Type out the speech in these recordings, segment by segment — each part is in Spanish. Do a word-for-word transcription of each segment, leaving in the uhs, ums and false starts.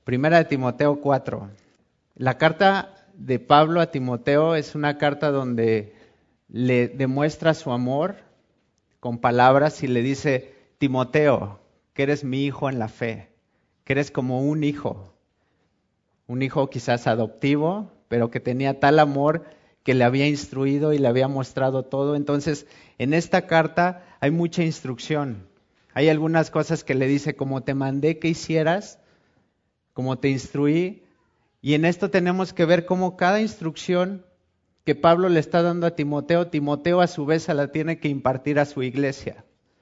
Primera de Timoteo cuatro. La carta de Pablo a Timoteo es una carta donde le demuestra su amor con palabras y le dice: Timoteo, que eres mi hijo en la fe, que eres como un hijo, un hijo quizás adoptivo, pero que tenía tal amor que le había instruido y le había mostrado todo. Entonces, en esta carta hay mucha instrucción. Hay algunas cosas que le dice: como te mandé que hicieras, como te instruí. Y en esto tenemos que ver cómo cada instrucción que Pablo le está dando a Timoteo, Timoteo a su vez se la tiene que impartir a su iglesia.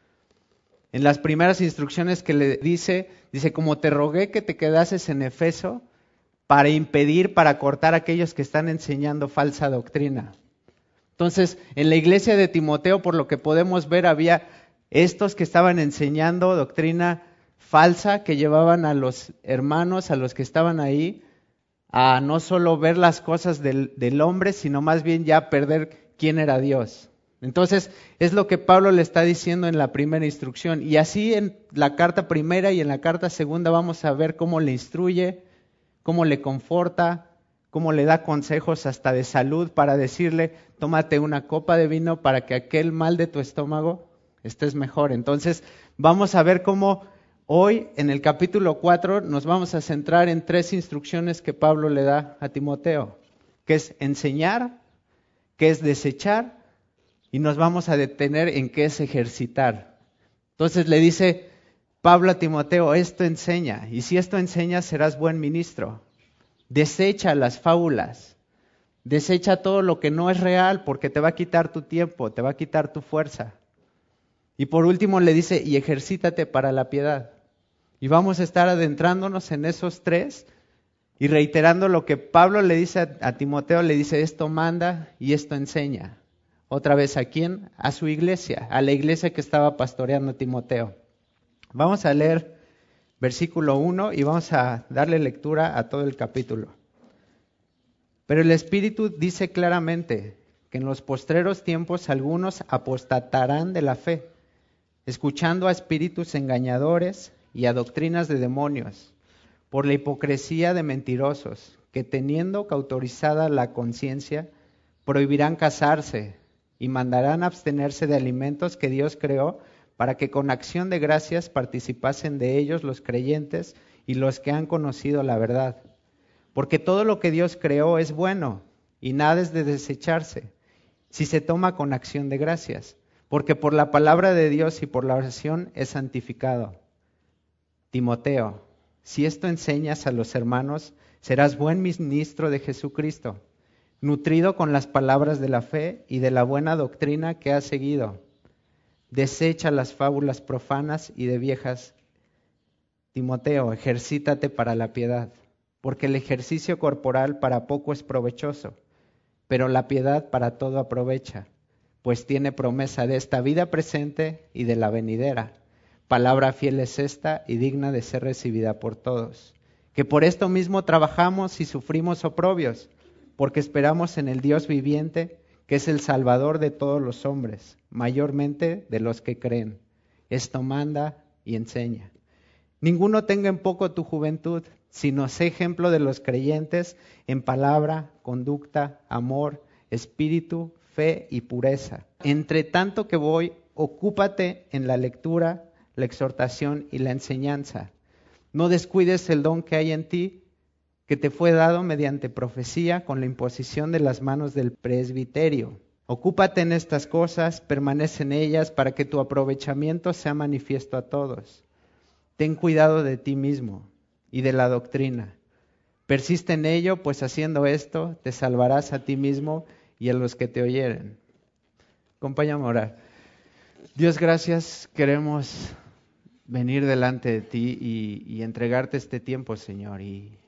En las primeras instrucciones que le dice, dice: como te rogué que te quedases en Efeso para impedir, para cortar a aquellos que están enseñando falsa doctrina. Entonces, en la iglesia de Timoteo, por lo que podemos ver, había estos que estaban enseñando doctrina falsa, que llevaban a los hermanos, a los que estaban ahí, a no solo ver las cosas del, del hombre, sino más bien ya perder quién era Dios. Entonces, es lo que Pablo le está diciendo en la primera instrucción. Y así en la carta primera y en la carta segunda vamos a ver cómo le instruye, cómo le conforta, cómo le da consejos hasta de salud para decirle: tómate una copa de vino para que aquel mal de tu estómago estés mejor. Entonces, vamos a ver cómo hoy, en el capítulo cuatro, nos vamos a centrar en tres instrucciones que Pablo le da a Timoteo, que es enseñar, que es desechar, y nos vamos a detener en qué es ejercitar. Entonces le dice Pablo a Timoteo: esto enseña, y si esto enseña, serás buen ministro. Desecha las fábulas, desecha todo lo que no es real, porque te va a quitar tu tiempo, te va a quitar tu fuerza. Y por último le dice: y ejercítate para la piedad. Y vamos a estar adentrándonos en esos tres y reiterando lo que Pablo le dice a, a Timoteo, le dice: esto manda y esto enseña. Otra vez, ¿a quién? A su iglesia, a la iglesia que estaba pastoreando Timoteo. Vamos a leer versículo uno y vamos a darle lectura a todo el capítulo. Pero el Espíritu dice claramente que en los postreros tiempos algunos apostatarán de la fe, escuchando a espíritus engañadores y a doctrinas de demonios, por la hipocresía de mentirosos, que teniendo cauterizada la conciencia, prohibirán casarse y mandarán abstenerse de alimentos que Dios creó, para que con acción de gracias participasen de ellos los creyentes y los que han conocido la verdad. Porque todo lo que Dios creó es bueno, y nada es de desecharse, si se toma con acción de gracias, porque por la palabra de Dios y por la oración es santificado. Timoteo, si esto enseñas a los hermanos, serás buen ministro de Jesucristo, nutrido con las palabras de la fe y de la buena doctrina que has seguido. Desecha las fábulas profanas y de viejas. Timoteo, ejercítate para la piedad, porque el ejercicio corporal para poco es provechoso, pero la piedad para todo aprovecha, pues tiene promesa de esta vida presente y de la venidera. Palabra fiel es esta y digna de ser recibida por todos, que por esto mismo trabajamos y sufrimos oprobios, porque esperamos en el Dios viviente, que es el Salvador de todos los hombres, mayormente de los que creen. Esto manda y enseña. Ninguno tenga en poco tu juventud, sino sé ejemplo de los creyentes en palabra, conducta, amor, espíritu, fe y pureza. Entre tanto que voy, ocúpate en la lectura, la exhortación y la enseñanza. No descuides el don que hay en ti, que te fue dado mediante profecía con la imposición de las manos del presbiterio. Ocúpate en estas cosas, permanece en ellas, para que tu aprovechamiento sea manifiesto a todos. Ten cuidado de ti mismo y de la doctrina. Persiste en ello, pues haciendo esto te salvarás a ti mismo y a los que te oyeren. Acompáñame a orar. Dios, gracias. Queremos venir delante de ti y, y entregarte este tiempo, Señor. Y,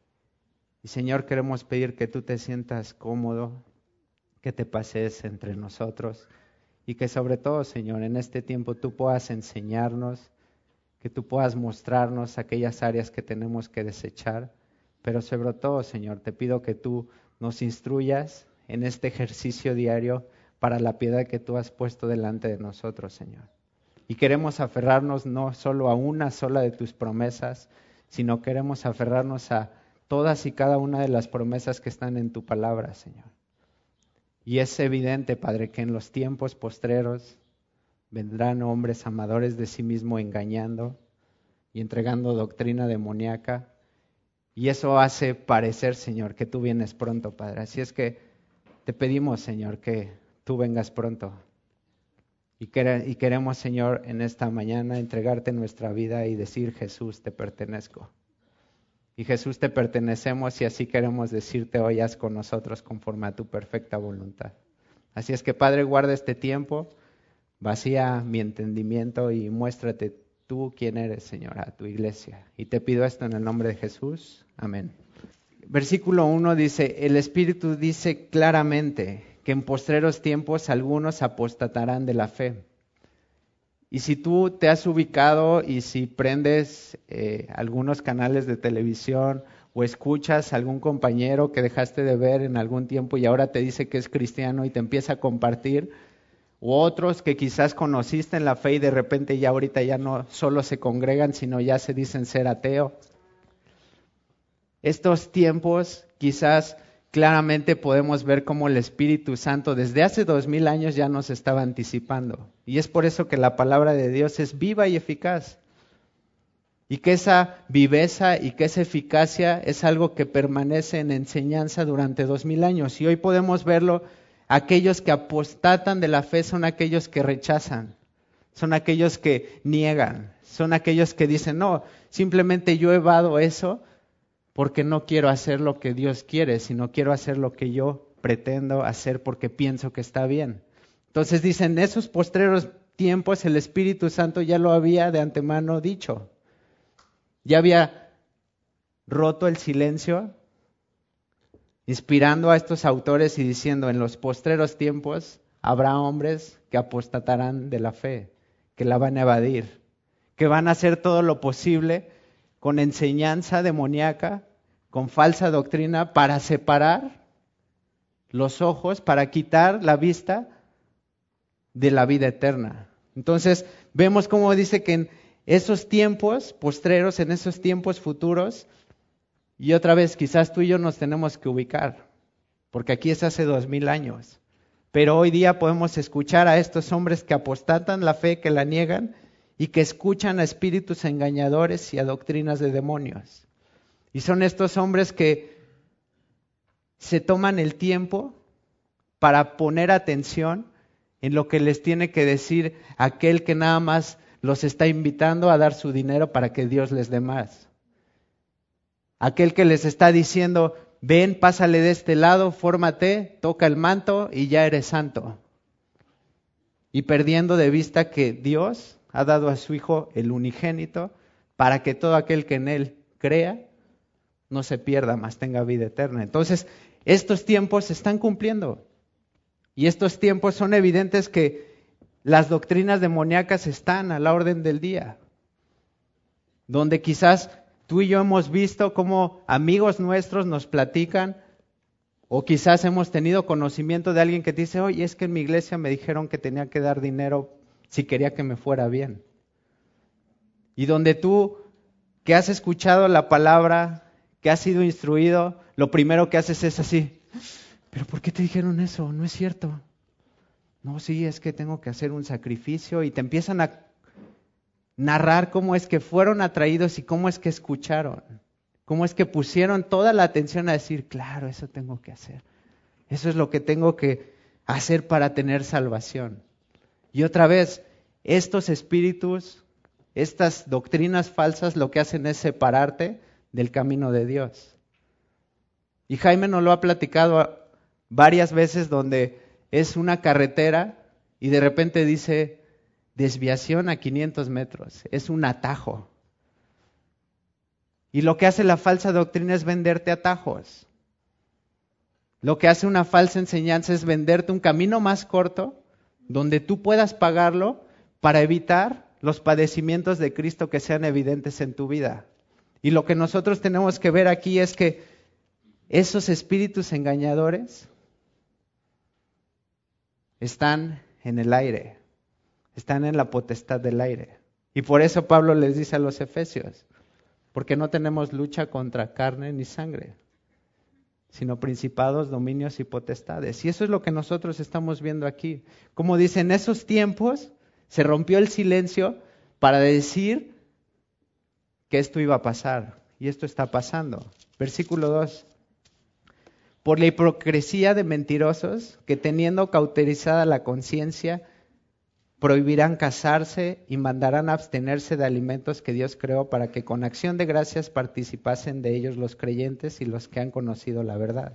y Señor, queremos pedir que tú te sientas cómodo, que te pasees entre nosotros y que sobre todo, Señor, en este tiempo tú puedas enseñarnos, que tú puedas mostrarnos aquellas áreas que tenemos que desechar, pero sobre todo, Señor, te pido que tú nos instruyas en este ejercicio diario para la piedad que tú has puesto delante de nosotros, Señor. Y queremos aferrarnos no solo a una sola de tus promesas, sino queremos aferrarnos a todas y cada una de las promesas que están en tu palabra, Señor. Y es evidente, Padre, que en los tiempos postreros vendrán hombres amadores de sí mismo engañando y entregando doctrina demoníaca. Y eso hace parecer, Señor, que tú vienes pronto, Padre. Así es que te pedimos, Señor, que tú vengas pronto. Y, quere- y queremos, Señor, en esta mañana entregarte nuestra vida y decir, Jesús, te pertenezco. Y Jesús, te pertenecemos y así queremos decirte hoy, haz con nosotros conforme a tu perfecta voluntad. Así es que, Padre, guarda este tiempo, vacía mi entendimiento y muéstrate tú quién eres, Señor, a tu iglesia. Y te pido esto en el nombre de Jesús. Amén. Versículo uno dice, el Espíritu dice claramente que en postreros tiempos algunos apostatarán de la fe. Y si tú te has ubicado y si prendes eh, algunos canales de televisión o escuchas a algún compañero que dejaste de ver en algún tiempo y ahora te dice que es cristiano y te empieza a compartir, u otros que quizás conociste en la fe y de repente ya ahorita ya no solo se congregan, sino ya se dicen ser ateo. Estos tiempos quizás claramente podemos ver cómo el Espíritu Santo desde hace dos mil años ya nos estaba anticipando. Y es por eso que la palabra de Dios es viva y eficaz. Y que esa viveza y que esa eficacia es algo que permanece en enseñanza durante dos mil años. Y hoy podemos verlo, aquellos que apostatan de la fe son aquellos que rechazan, son aquellos que niegan, son aquellos que dicen, no, simplemente yo evado eso porque no quiero hacer lo que Dios quiere, sino quiero hacer lo que yo pretendo hacer porque pienso que está bien. Entonces dicen, en esos postreros tiempos el Espíritu Santo ya lo había de antemano dicho. Ya había roto el silencio, inspirando a estos autores y diciendo, en los postreros tiempos habrá hombres que apostatarán de la fe, que la van a evadir, que van a hacer todo lo posible con enseñanza demoníaca, con falsa doctrina, para separar los ojos, para quitar la vista de la vida eterna. Entonces, vemos cómo dice que en esos tiempos postreros, en esos tiempos futuros, y otra vez, quizás tú y yo nos tenemos que ubicar, porque aquí es hace dos mil años, pero hoy día podemos escuchar a estos hombres que apostatan la fe, que la niegan, y que escuchan a espíritus engañadores y a doctrinas de demonios. Y son estos hombres que se toman el tiempo para poner atención en lo que les tiene que decir aquel que nada más los está invitando a dar su dinero para que Dios les dé más. Aquel que les está diciendo, ven, pásale de este lado, fórmate, toca el manto y ya eres santo. Y perdiendo de vista que Dios ha dado a su Hijo el unigénito para que todo aquel que en Él crea no se pierda, mas tenga vida eterna. Entonces, estos tiempos se están cumpliendo. Y estos tiempos son evidentes que las doctrinas demoníacas están a la orden del día. Donde quizás tú y yo hemos visto cómo amigos nuestros nos platican, o quizás hemos tenido conocimiento de alguien que te dice, oye, es que en mi iglesia me dijeron que tenía que dar dinero si quería que me fuera bien. Y donde tú, que has escuchado la palabra, que has sido instruido, lo primero que haces es así, ¿pero por qué te dijeron eso? No es cierto. No, sí, es que tengo que hacer un sacrificio y te empiezan a narrar cómo es que fueron atraídos y cómo es que escucharon, cómo es que pusieron toda la atención a decir, claro, eso tengo que hacer. Eso es lo que tengo que hacer para tener salvación. Y otra vez, estos espíritus, estas doctrinas falsas lo que hacen es separarte del camino de Dios. Y Jaime nos lo ha platicado varias veces donde es una carretera y de repente dice desviación a quinientos metros, es un atajo. Y lo que hace la falsa doctrina es venderte atajos. Lo que hace una falsa enseñanza es venderte un camino más corto donde tú puedas pagarlo para evitar los padecimientos de Cristo que sean evidentes en tu vida. Y lo que nosotros tenemos que ver aquí es que esos espíritus engañadores están en el aire, están en la potestad del aire. Y por eso Pablo les dice a los efesios, porque no tenemos lucha contra carne ni sangre, sino principados, dominios y potestades. Y eso es lo que nosotros estamos viendo aquí. Como dice, en esos tiempos se rompió el silencio para decir que esto iba a pasar. Y esto está pasando. Versículo dos. Por la hipocresía de mentirosos, que teniendo cauterizada la conciencia, prohibirán casarse y mandarán abstenerse de alimentos que Dios creó para que con acción de gracias participasen de ellos los creyentes y los que han conocido la verdad.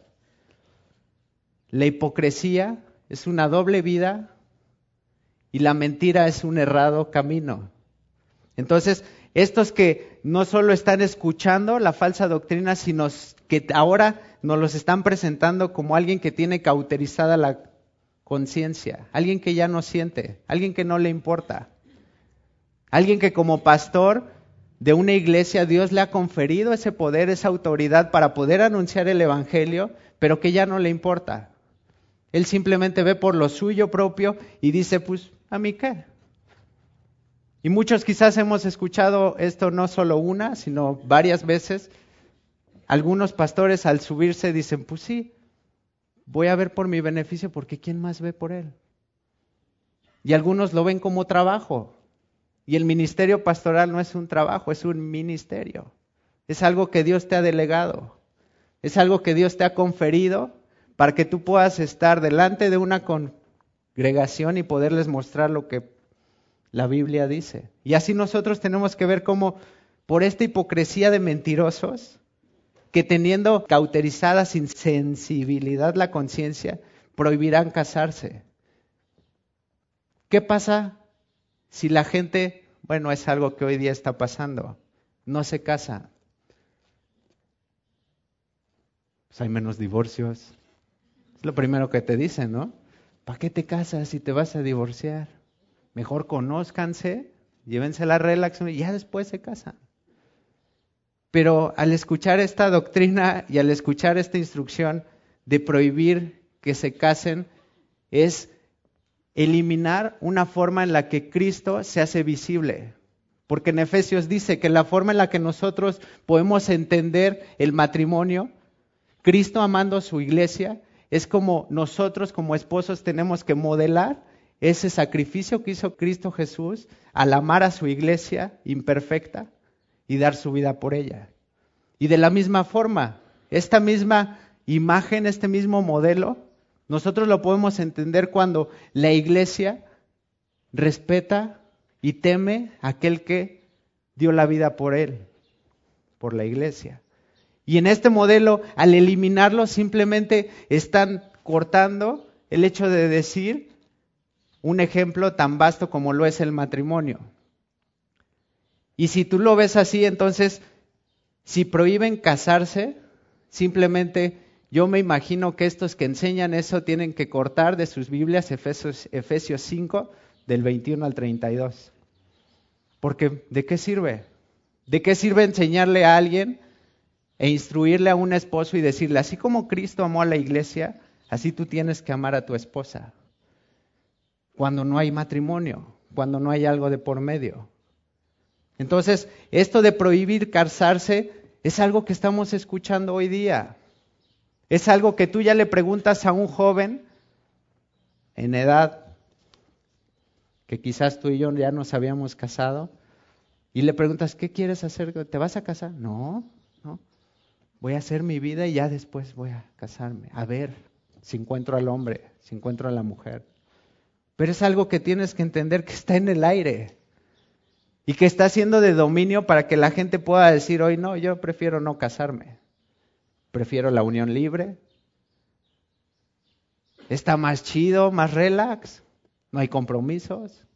La hipocresía es una doble vida y la mentira es un errado camino. Entonces, estos que no solo están escuchando la falsa doctrina, sino que ahora nos los están presentando como alguien que tiene cauterizada la conciencia, alguien que ya no siente, alguien que no le importa, alguien que como pastor de una iglesia Dios le ha conferido ese poder, esa autoridad para poder anunciar el evangelio, pero que ya no le importa. Él simplemente ve por lo suyo propio y dice, pues, ¿a mí qué? Y muchos quizás hemos escuchado esto no solo una, sino varias veces. Algunos pastores al subirse dicen, pues sí, voy a ver por mi beneficio porque ¿quién más ve por él? Y algunos lo ven como trabajo. Y el ministerio pastoral no es un trabajo, es un ministerio. Es algo que Dios te ha delegado. Es algo que Dios te ha conferido para que tú puedas estar delante de una congregación y poderles mostrar lo que la Biblia dice. Y así nosotros tenemos que ver cómo por esta hipocresía de mentirosos, que teniendo cauterizada sin sensibilidad la conciencia, prohibirán casarse. ¿Qué pasa si la gente, bueno, es algo que hoy día está pasando, no se casa? Pues hay menos divorcios. Es lo primero que te dicen, ¿no? ¿Para qué te casas si te vas a divorciar? Mejor conózcanse, llévense la relax y ya después se casan. Pero al escuchar esta doctrina y al escuchar esta instrucción de prohibir que se casen, es eliminar una forma en la que Cristo se hace visible. Porque en Efesios dice que la forma en la que nosotros podemos entender el matrimonio, Cristo amando a su iglesia, es como nosotros como esposos tenemos que modelar ese sacrificio que hizo Cristo Jesús al amar a su iglesia imperfecta y dar su vida por ella. Y de la misma forma, esta misma imagen, este mismo modelo, nosotros lo podemos entender cuando la iglesia respeta y teme a aquel que dio la vida por él, por la iglesia. Y en este modelo, al eliminarlo, simplemente están cortando el hecho de decir un ejemplo tan vasto como lo es el matrimonio. Y si tú lo ves así, entonces, si prohíben casarse, simplemente yo me imagino que estos que enseñan eso tienen que cortar de sus Biblias Efesios, Efesios cinco, del veintiuno al treinta y dos. Porque, ¿de qué sirve? ¿De qué sirve enseñarle a alguien e instruirle a un esposo y decirle, así como Cristo amó a la iglesia, así tú tienes que amar a tu esposa? Cuando no hay matrimonio, cuando no hay algo de por medio. Entonces, esto de prohibir casarse es algo que estamos escuchando hoy día. Es algo que tú ya le preguntas a un joven en edad, que quizás tú y yo ya nos habíamos casado, y le preguntas, ¿qué quieres hacer? ¿Te vas a casar? No, no. Voy a hacer mi vida y ya después voy a casarme. A ver si encuentro al hombre, si encuentro a la mujer. Pero es algo que tienes que entender que está en el aire y que está siendo de dominio para que la gente pueda decir hoy, no, yo prefiero no casarme, prefiero la unión libre, está más chido, más relax, no hay compromisos.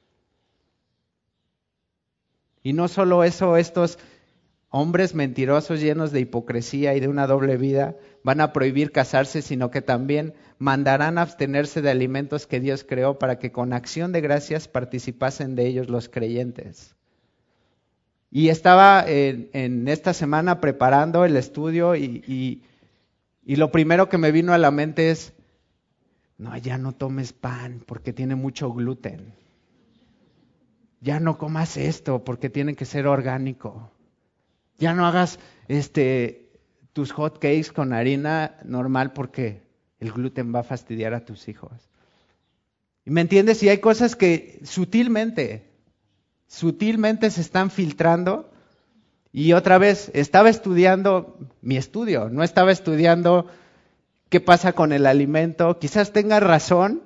Y no solo eso, estos hombres mentirosos llenos de hipocresía y de una doble vida van a prohibir casarse, sino que también mandarán abstenerse de alimentos que Dios creó para que con acción de gracias participasen de ellos los creyentes. Y estaba en, en esta semana preparando el estudio y, y, y lo primero que me vino a la mente es, no, ya no tomes pan porque tiene mucho gluten. Ya no comas esto porque tiene que ser orgánico. Ya no hagas este, tus hot cakes con harina normal porque el gluten va a fastidiar a tus hijos. ¿Y me entiendes? Y hay cosas que sutilmente, sutilmente se están filtrando. Y otra vez, estaba estudiando mi estudio, no estaba estudiando qué pasa con el alimento. Quizás tenga razón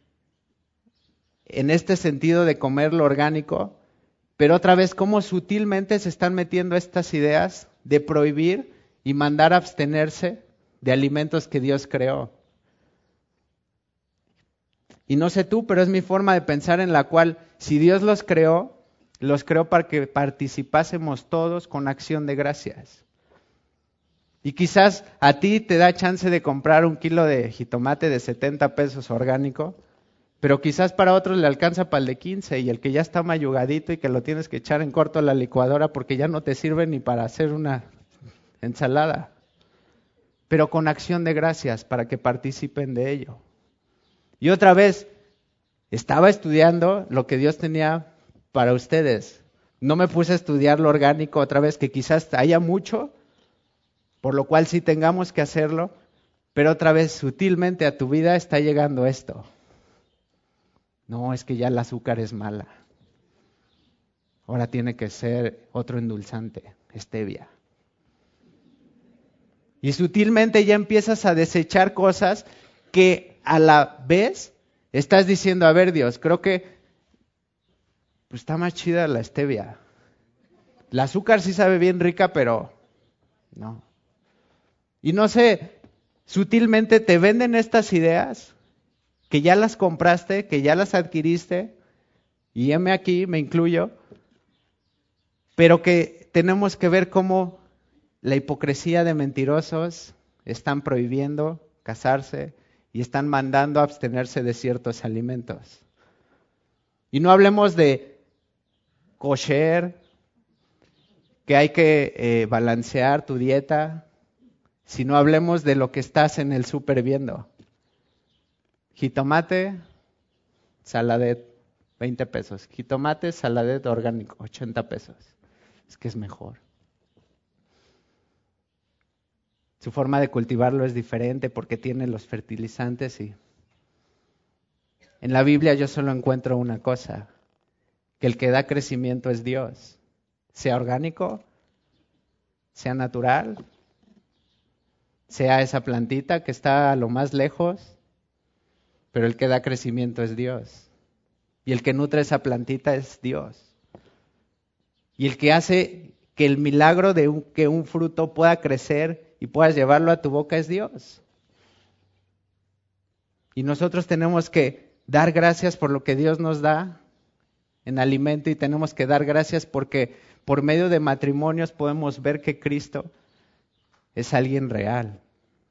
en este sentido de comer lo orgánico, pero otra vez, cómo sutilmente se están metiendo estas ideas de prohibir y mandar a abstenerse de alimentos que Dios creó. Y no sé tú, pero es mi forma de pensar en la cual, si Dios los creó, los creó para que participásemos todos con acción de gracias. Y quizás a ti te da chance de comprar un kilo de jitomate de setenta pesos orgánico, pero quizás para otros le alcanza para el de quince y el que ya está mayugadito y que lo tienes que echar en corto a la licuadora porque ya no te sirve ni para hacer una ensalada. Pero con acción de gracias para que participen de ello. Y otra vez, estaba estudiando lo que Dios tenía para ustedes. No me puse a estudiar lo orgánico otra vez, que quizás haya mucho, por lo cual sí tengamos que hacerlo, pero otra vez sutilmente a tu vida está llegando esto. No, es que ya el azúcar es mala. Ahora tiene que ser otro endulzante, stevia. Y sutilmente ya empiezas a desechar cosas que a la vez estás diciendo, a ver Dios, creo que pues está más chida la stevia. El azúcar sí sabe bien rica, pero no. Y no sé, sutilmente te venden estas ideas que ya las compraste, que ya las adquiriste, y heme aquí, me incluyo, pero que tenemos que ver cómo la hipocresía de mentirosos están prohibiendo casarse y están mandando a abstenerse de ciertos alimentos. Y no hablemos de kosher, que hay que eh, balancear tu dieta, sino hablemos de lo que estás en el súper viendo. Jitomate, saladet, veinte pesos. Jitomate, saladet orgánico, ochenta pesos. Es que es mejor. Su forma de cultivarlo es diferente porque tiene los fertilizantes y en la Biblia yo solo encuentro una cosa, que el que da crecimiento es Dios, sea orgánico, sea natural, sea esa plantita que está a lo más lejos, pero el que da crecimiento es Dios. Y el que nutre esa plantita es Dios. Y el que hace que el milagro de un, que un fruto pueda crecer y puedas llevarlo a tu boca es Dios. Y nosotros tenemos que dar gracias por lo que Dios nos da en alimento y tenemos que dar gracias porque por medio de matrimonios podemos ver que Cristo es alguien real.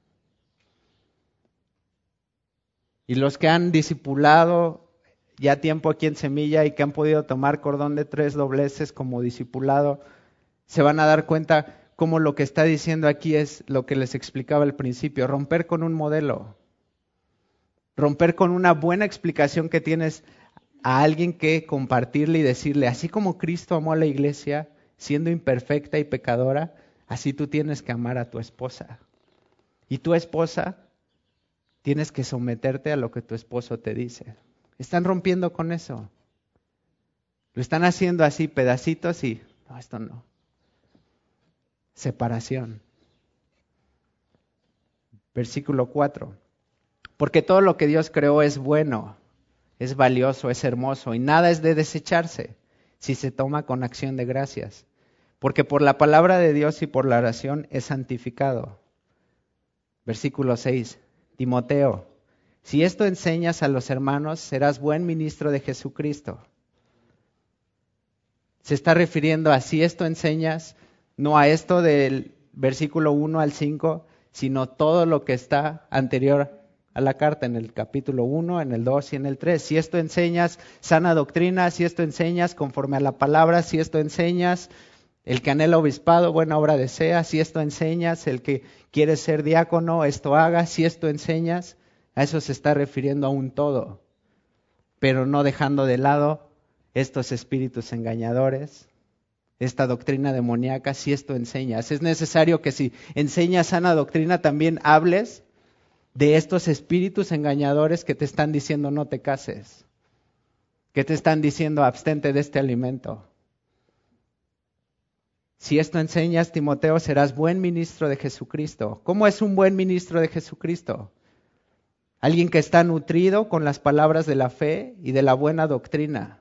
Y los que han discipulado ya tiempo aquí en Semilla y que han podido tomar cordón de tres dobleces como discipulado, se van a dar cuenta cómo lo que está diciendo aquí es lo que les explicaba al principio, romper con un modelo, romper con una buena explicación que tienes a alguien que compartirle y decirle, así como Cristo amó a la iglesia, siendo imperfecta y pecadora, así tú tienes que amar a tu esposa. Y tu esposa tienes que someterte a lo que tu esposo te dice. Están rompiendo con eso. Lo están haciendo así, pedacitos y, no, esto no. Separación. Versículo cuatro. Porque todo lo que Dios creó es bueno, es valioso, es hermoso y nada es de desecharse si se toma con acción de gracias. Porque por la palabra de Dios y por la oración es santificado. Versículo seis. Timoteo, si esto enseñas a los hermanos, serás buen ministro de Jesucristo. Se está refiriendo a si esto enseñas, no a esto del versículo uno al cinco, sino todo lo que está anterior a la carta, en el capítulo uno, en el dos y en el tres. Si esto enseñas sana doctrina, si esto enseñas conforme a la palabra, si esto enseñas el que anhela obispado, buena obra desea, si esto enseñas, el que quiere ser diácono, esto haga, si esto enseñas, a eso se está refiriendo a un todo, pero no dejando de lado estos espíritus engañadores esta doctrina demoníaca si esto enseñas. Es necesario que si enseñas sana doctrina también hables de estos espíritus engañadores que te están diciendo no te cases, que te están diciendo abstente de este alimento. Si esto enseñas, Timoteo, serás buen ministro de Jesucristo. ¿Cómo es un buen ministro de Jesucristo? Alguien que está nutrido con las palabras de la fe y de la buena doctrina.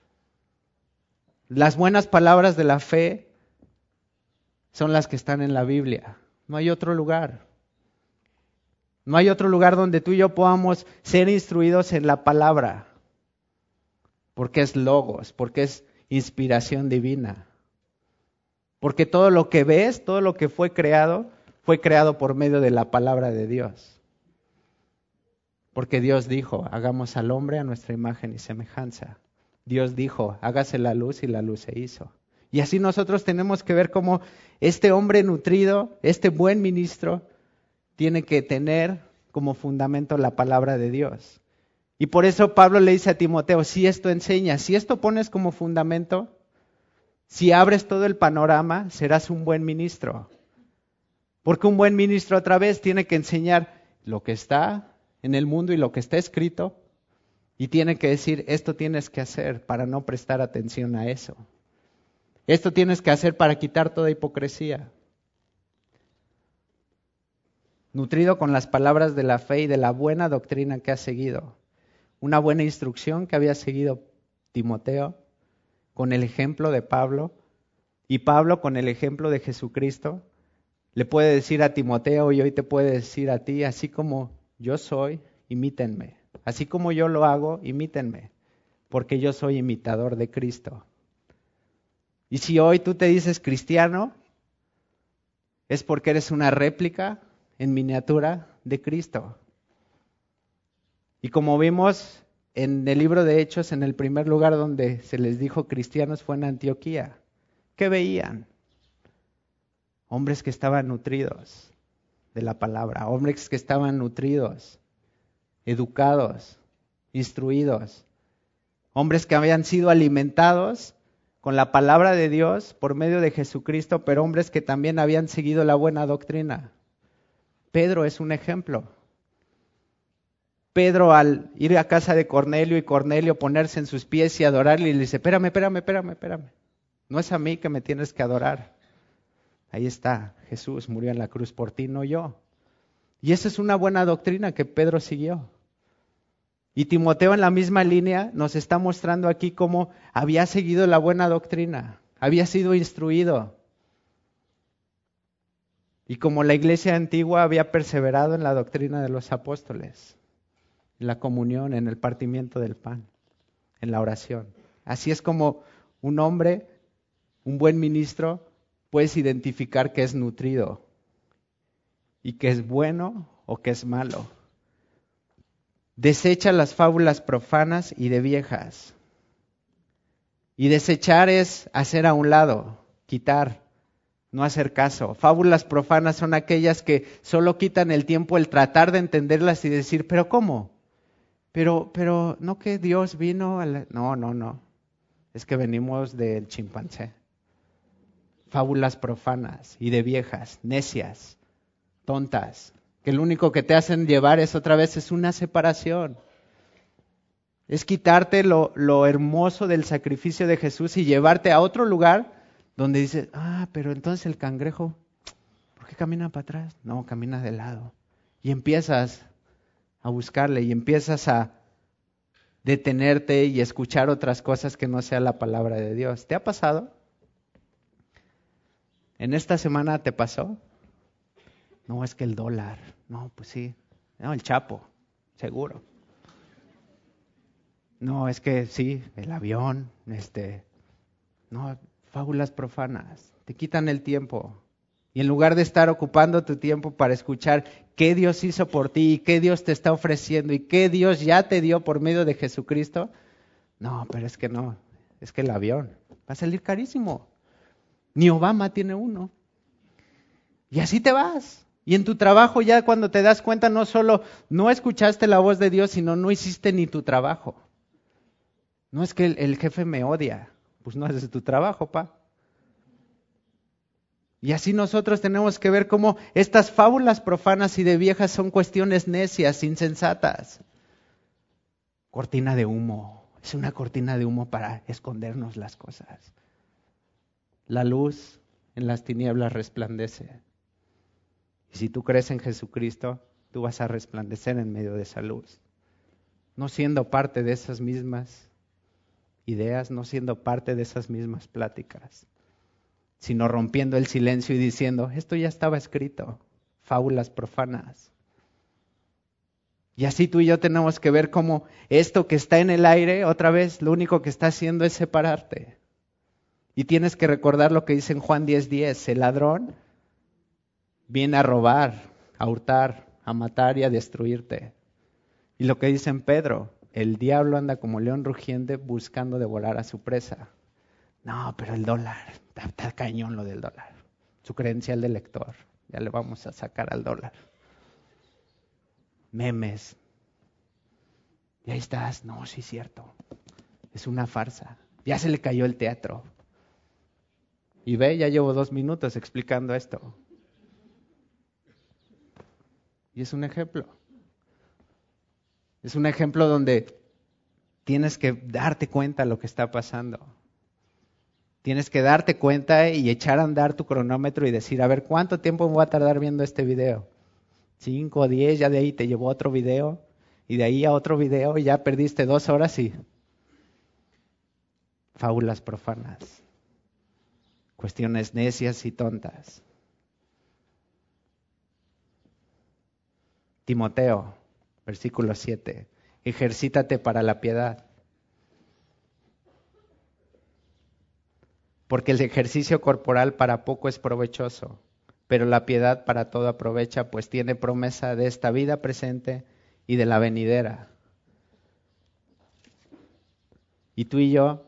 Las buenas palabras de la fe son las que están en la Biblia. No hay otro lugar. No hay otro lugar donde tú y yo podamos ser instruidos en la palabra. Porque es logos, porque es inspiración divina. Porque todo lo que ves, todo lo que fue creado, fue creado por medio de la palabra de Dios. Porque Dios dijo, hagamos al hombre a nuestra imagen y semejanza. Dios dijo, hágase la luz y la luz se hizo. Y así nosotros tenemos que ver cómo este hombre nutrido, este buen ministro, tiene que tener como fundamento la palabra de Dios. Y por eso Pablo le dice a Timoteo, si esto enseñas, si esto pones como fundamento, si abres todo el panorama, serás un buen ministro. Porque un buen ministro otra vez tiene que enseñar lo que está en el mundo y lo que está escrito, y tiene que decir, esto tienes que hacer para no prestar atención a eso. Esto tienes que hacer para quitar toda hipocresía. Nutrido con las palabras de la fe y de la buena doctrina que has seguido. Una buena instrucción que había seguido Timoteo, con el ejemplo de Pablo, y Pablo con el ejemplo de Jesucristo, le puede decir a Timoteo y hoy te puede decir a ti, así como yo soy, imítenme. Así como yo lo hago, imítenme, porque yo soy imitador de Cristo. Y si hoy tú te dices cristiano, es porque eres una réplica en miniatura de Cristo. Y como vimos en el libro de Hechos, en el primer lugar donde se les dijo cristianos fue en Antioquía. ¿Qué veían? Hombres que estaban nutridos de la palabra, hombres que estaban nutridos, educados, instruidos, hombres que habían sido alimentados con la palabra de Dios por medio de Jesucristo, pero hombres que también habían seguido la buena doctrina. Pedro es un ejemplo. Pedro al ir a casa de Cornelio y Cornelio ponerse en sus pies y adorarle, y le dice, espérame, espérame, espérame, espérame. No es a mí que me tienes que adorar. Ahí está, Jesús murió en la cruz por ti, no yo. Y esa es una buena doctrina que Pedro siguió. Y Timoteo en la misma línea nos está mostrando aquí cómo había seguido la buena doctrina, había sido instruido. Y como la iglesia antigua había perseverado en la doctrina de los apóstoles, en la comunión, en el partimiento del pan, en la oración. Así es como un hombre, un buen ministro, puedes identificar que es nutrido y que es bueno o que es malo. Desecha las fábulas profanas y de viejas. Y desechar es hacer a un lado, quitar, no hacer caso. Fábulas profanas son aquellas que solo quitan el tiempo el tratar de entenderlas y decir, ¿pero cómo? Pero, pero, ¿no que Dios vino a la... No, no, no. Es que venimos del chimpancé. Fábulas profanas y de viejas, necias, tontas, que lo único que te hacen llevar es otra vez es una separación. Es quitarte lo, lo hermoso del sacrificio de Jesús y llevarte a otro lugar donde dices, ah, pero entonces el cangrejo, ¿por qué camina para atrás? No, camina de lado. Y empiezas a buscarle y empiezas a detenerte y escuchar otras cosas que no sea la palabra de Dios. ¿Te ha pasado? ¿En esta semana te pasó? No, es que el dólar. No, pues sí. No, el Chapo, seguro. No, es que sí, el avión, este, no, fábulas profanas, te quitan el tiempo. Y en lugar de estar ocupando tu tiempo para escuchar qué Dios hizo por ti y qué Dios te está ofreciendo y qué Dios ya te dio por medio de Jesucristo, no, pero es que no, es que el avión va a salir carísimo. Ni Obama tiene uno. Y así te vas. Y en tu trabajo ya cuando te das cuenta no solo no escuchaste la voz de Dios, sino no hiciste ni tu trabajo. No es que el, el jefe me odia, pues no haces tu trabajo, pa. Y así nosotros tenemos que ver cómo estas fábulas profanas y de viejas son cuestiones necias, insensatas. Cortina de humo. Es una cortina de humo para escondernos las cosas. La luz en las tinieblas resplandece. Y si tú crees en Jesucristo, tú vas a resplandecer en medio de esa luz. No siendo parte de esas mismas ideas, no siendo parte de esas mismas pláticas, sino rompiendo el silencio y diciendo, esto ya estaba escrito, fábulas profanas. Y así tú y yo tenemos que ver cómo esto que está en el aire, otra vez, lo único que está haciendo es separarte. Y tienes que recordar lo que dice en Juan diez diez, el ladrón viene a robar, a hurtar, a matar y a destruirte. Y lo que dice en Pedro, el diablo anda como león rugiente buscando devorar a su presa. No, pero el dólar, está, está cañón lo del dólar. Su credencial de lector, ya le vamos a sacar al dólar. Memes. Y ahí estás, no, sí es cierto. Es una farsa. Ya se le cayó el teatro. Y ve, ya llevo dos minutos explicando esto. Y es un ejemplo. Es un ejemplo donde tienes que darte cuenta de lo que está pasando. Tienes que darte cuenta y echar a andar tu cronómetro y decir, a ver, ¿cuánto tiempo me voy a tardar viendo este video? Cinco o diez, ya de ahí te llevó otro video, y de ahí a otro video, y ya perdiste dos horas y... Fábulas profanas. Cuestiones necias y tontas. Timoteo, versículo siete. Ejercítate para la piedad. Porque el ejercicio corporal para poco es provechoso, pero la piedad para todo aprovecha, pues tiene promesa de esta vida presente y de la venidera. Y tú y yo,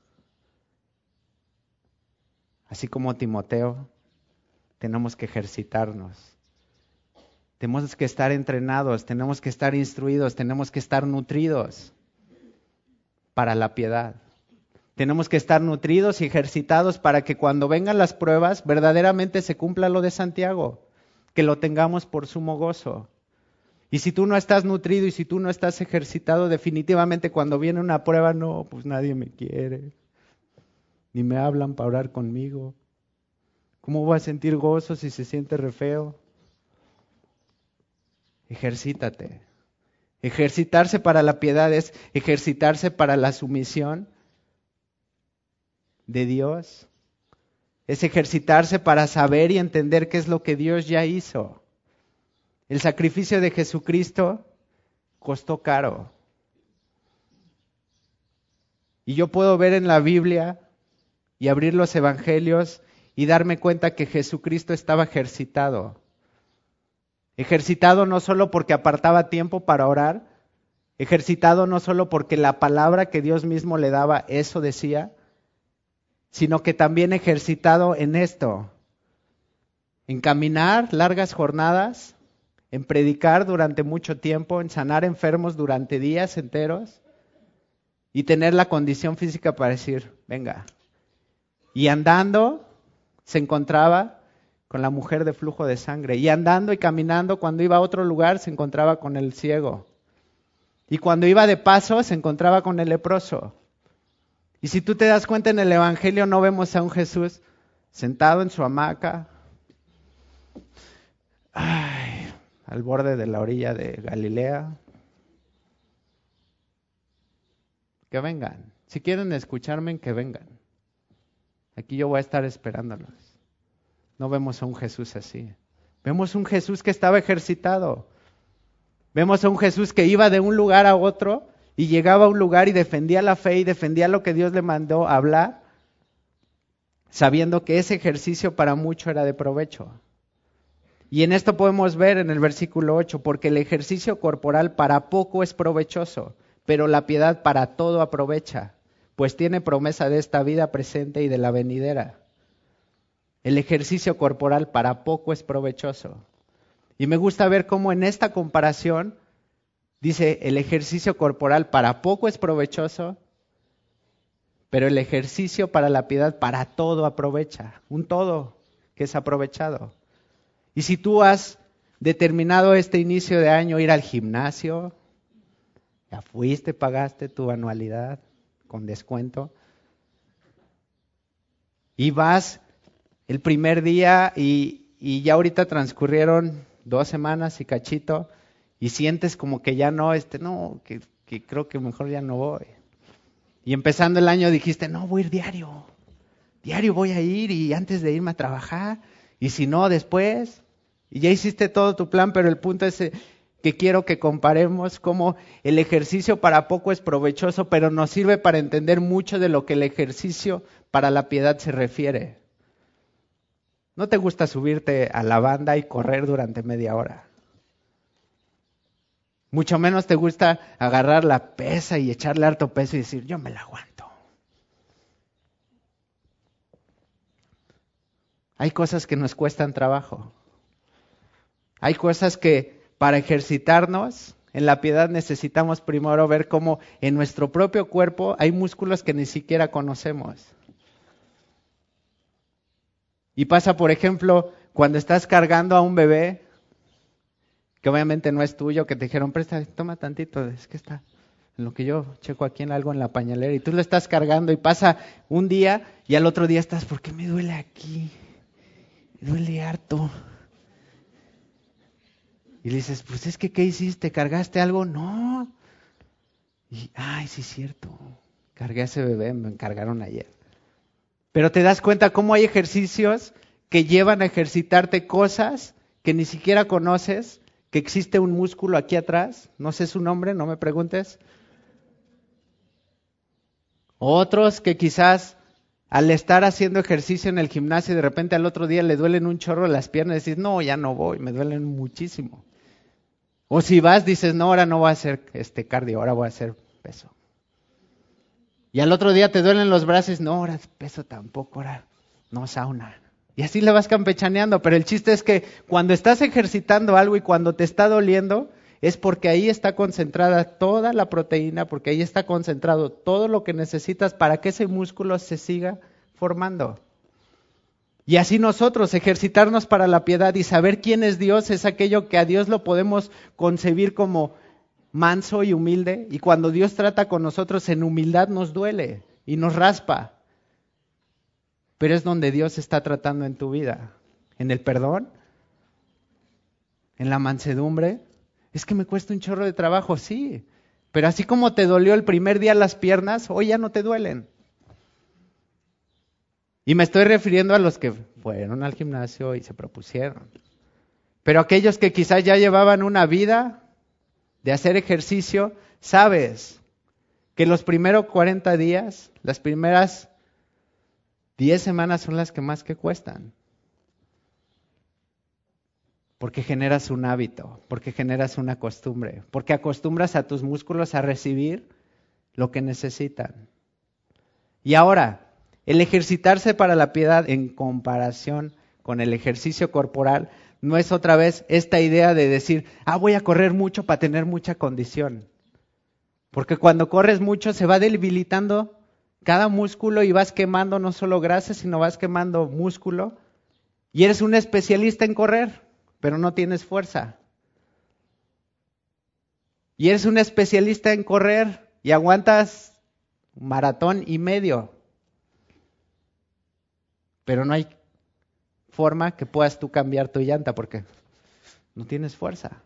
así como Timoteo, tenemos que ejercitarnos. Tenemos que estar entrenados, tenemos que estar instruidos, tenemos que estar nutridos para la piedad. Tenemos que estar nutridos y ejercitados para que cuando vengan las pruebas verdaderamente se cumpla lo de Santiago, que lo tengamos por sumo gozo. Y si tú no estás nutrido y si tú no estás ejercitado, definitivamente cuando viene una prueba, no, pues nadie me quiere, ni me hablan para orar conmigo. ¿Cómo voy a sentir gozo si se siente re feo? Ejercítate. Ejercitarse para la piedad es ejercitarse para la sumisión de Dios. Es ejercitarse para saber y entender qué es lo que Dios ya hizo. El sacrificio de Jesucristo costó caro. Y yo puedo ver en la Biblia y abrir los evangelios y darme cuenta que Jesucristo estaba ejercitado. Ejercitado no solo porque apartaba tiempo para orar, ejercitado no solo porque la palabra que Dios mismo le daba, eso decía, sino que también ejercitado en esto, en caminar largas jornadas, en predicar durante mucho tiempo, en sanar enfermos durante días enteros y tener la condición física para decir, venga. Y andando se encontraba con la mujer de flujo de sangre. Y andando y caminando, cuando iba a otro lugar, se encontraba con el ciego. Y cuando iba de paso, se encontraba con el leproso. Y si tú te das cuenta en el Evangelio, no vemos a un Jesús sentado en su hamaca, ay, al borde de la orilla de Galilea. Que vengan. Si quieren escucharme, que vengan. Aquí yo voy a estar esperándolos. No vemos a un Jesús así. Vemos un Jesús que estaba ejercitado. Vemos a un Jesús que iba de un lugar a otro y llegaba a un lugar y defendía la fe y defendía lo que Dios le mandó a hablar, sabiendo que ese ejercicio para mucho era de provecho. Y en esto podemos ver en el versículo ocho, porque el ejercicio corporal para poco es provechoso, pero la piedad para todo aprovecha, pues tiene promesa de esta vida presente y de la venidera. El ejercicio corporal para poco es provechoso. Y me gusta ver cómo en esta comparación dice, el ejercicio corporal para poco es provechoso, pero el ejercicio para la piedad para todo aprovecha. Un todo que es aprovechado. Y si tú has determinado este inicio de año ir al gimnasio, ya fuiste, pagaste tu anualidad con descuento, y vas el primer día y, y ya ahorita transcurrieron dos semanas y cachito, y sientes como que ya no, este, no, que, que creo que mejor ya no voy. Y empezando el año dijiste, no, voy a ir diario, diario voy a ir y antes de irme a trabajar, y si no, después. Y ya hiciste todo tu plan, pero el punto es que quiero que comparemos cómo el ejercicio para poco es provechoso, pero nos sirve para entender mucho de lo que el ejercicio para la piedad se refiere. ¿No te gusta subirte a la banda y correr durante media hora? Mucho menos te gusta agarrar la pesa y echarle harto peso y decir, yo me la aguanto. Hay cosas que nos cuestan trabajo. Hay cosas que para ejercitarnos en la piedad necesitamos primero ver cómo en nuestro propio cuerpo hay músculos que ni siquiera conocemos. Y pasa, por ejemplo, cuando estás cargando a un bebé, que obviamente no es tuyo, que te dijeron, presta, toma tantito, es que está en lo que yo checo aquí en algo en la pañalera, y tú lo estás cargando y pasa un día y al otro día estás, ¿por qué me duele aquí? Me duele harto. Y le dices, pues es que, ¿qué hiciste? ¿Cargaste algo? No. Y, ay, sí es cierto, cargué a ese bebé, me encargaron ayer. Pero te das cuenta cómo hay ejercicios que llevan a ejercitarte cosas que ni siquiera conoces, que existe un músculo aquí atrás, no sé su nombre, no me preguntes. Otros que quizás al estar haciendo ejercicio en el gimnasio de repente al otro día le duelen un chorro las piernas y dices, no, ya no voy, me duelen muchísimo. O si vas, dices, no, ahora no voy a hacer este cardio, ahora voy a hacer peso. Y al otro día te duelen los brazos, no, ahora peso tampoco, ahora no sauna. Y así le vas campechaneando, pero el chiste es que cuando estás ejercitando algo y cuando te está doliendo, es porque ahí está concentrada toda la proteína, porque ahí está concentrado todo lo que necesitas para que ese músculo se siga formando. Y así nosotros, ejercitarnos para la piedad y saber quién es Dios, es aquello que a Dios lo podemos concebir como manso y humilde, y cuando Dios trata con nosotros en humildad nos duele y nos raspa. Pero es donde Dios está tratando en tu vida, en el perdón, en la mansedumbre. Es que me cuesta un chorro de trabajo, sí, pero así como te dolió el primer día las piernas, hoy ya no te duelen. Y me estoy refiriendo a los que fueron al gimnasio y se propusieron. Pero aquellos que quizás ya llevaban una vida de hacer ejercicio, sabes que los primeros cuarenta días, las primeras diez semanas son las que más que cuestan. Porque generas un hábito, porque generas una costumbre, porque acostumbras a tus músculos a recibir lo que necesitan. Y ahora, el ejercitarse para la piedad en comparación con el ejercicio corporal no es otra vez esta idea de decir, ah, voy a correr mucho para tener mucha condición. Porque cuando corres mucho se va debilitando cada músculo y vas quemando no solo grasa, sino vas quemando músculo. Y eres un especialista en correr, pero no tienes fuerza. Y eres un especialista en correr y aguantas un maratón y medio. Pero no hay forma que puedas tú cambiar tu llanta porque no tienes fuerza.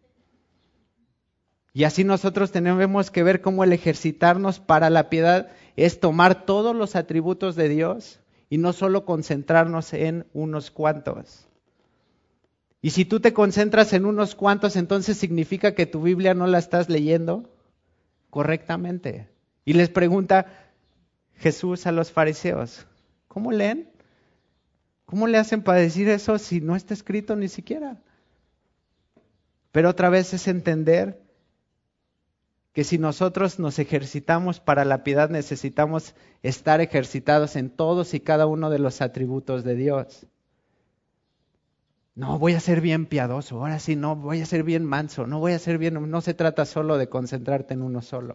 Y así nosotros tenemos que ver cómo el ejercitarnos para la piedad es tomar todos los atributos de Dios y no solo concentrarnos en unos cuantos. Y si tú te concentras en unos cuantos, entonces significa que tu Biblia no la estás leyendo correctamente. Y les pregunta Jesús a los fariseos, ¿cómo leen? ¿Cómo le hacen para decir eso si no está escrito ni siquiera? Pero otra vez es entender que si nosotros nos ejercitamos para la piedad, necesitamos estar ejercitados en todos y cada uno de los atributos de Dios. No, voy a ser bien piadoso, ahora sí, no, voy a ser bien manso, no voy a ser bien, no se trata solo de concentrarte en uno solo.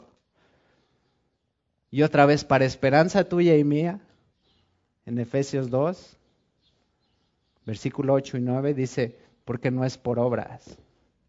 Y otra vez, para esperanza tuya y mía, en Efesios dos, versículo ocho y nueve dice, porque no es por obras.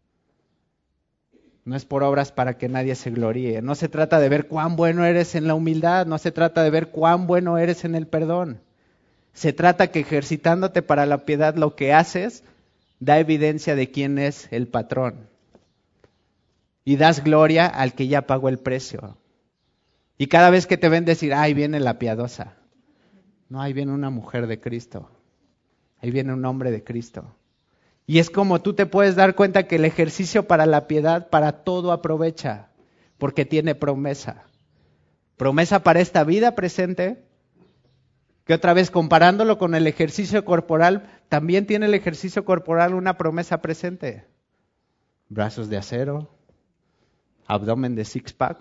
No es por obras para que nadie se gloríe. No se trata de ver cuán bueno eres en la humildad, no se trata de ver cuán bueno eres en el perdón. Se trata que ejercitándote para la piedad lo que haces da evidencia de quién es el patrón. Y das gloria al que ya pagó el precio. Y cada vez que te ven decir, ahí viene la piadosa. No, ahí viene una mujer de Cristo. Ahí viene un hombre de Cristo. Y es como tú te puedes dar cuenta que el ejercicio para la piedad, para todo aprovecha, porque tiene promesa. Promesa para esta vida presente, que otra vez comparándolo con el ejercicio corporal, también tiene el ejercicio corporal una promesa presente. Brazos de acero, abdomen de six-pack,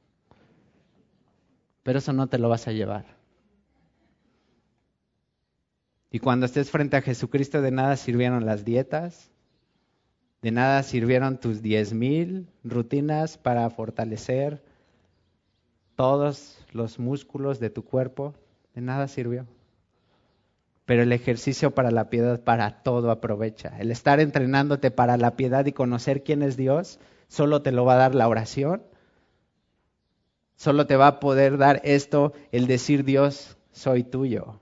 pero eso no te lo vas a llevar. Y cuando estés frente a Jesucristo, de nada sirvieron las dietas, de nada sirvieron tus diez mil rutinas para fortalecer todos los músculos de tu cuerpo, de nada sirvió. Pero el ejercicio para la piedad, para todo aprovecha. El estar entrenándote para la piedad y conocer quién es Dios, solo te lo va a dar la oración. Solo te va a poder dar esto, el decir Dios, soy tuyo.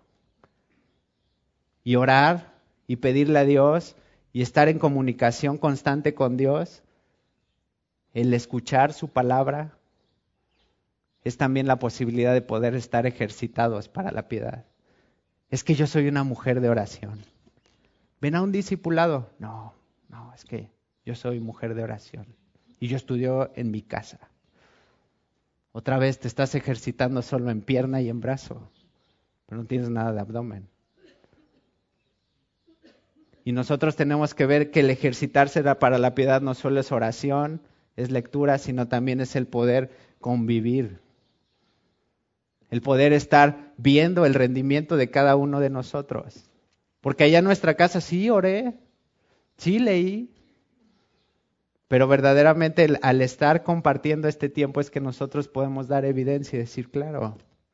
Y orar y pedirle a Dios y estar en comunicación constante con Dios, el escuchar su palabra, es también la posibilidad de poder estar ejercitados para la piedad. Es que yo soy una mujer de oración. ¿Ven a un discipulado? No, no, es que yo soy mujer de oración. Y yo estudio en mi casa. Otra vez te estás ejercitando solo en pierna y en brazo, pero no tienes nada de abdomen. Y nosotros tenemos que ver que el ejercitarse para la piedad no solo es oración, es lectura, sino también es el poder convivir. El poder estar viendo el rendimiento de cada uno de nosotros. Porque allá en nuestra casa sí oré, sí leí, pero verdaderamente al estar compartiendo este tiempo es que nosotros podemos dar evidencia y decir, claro,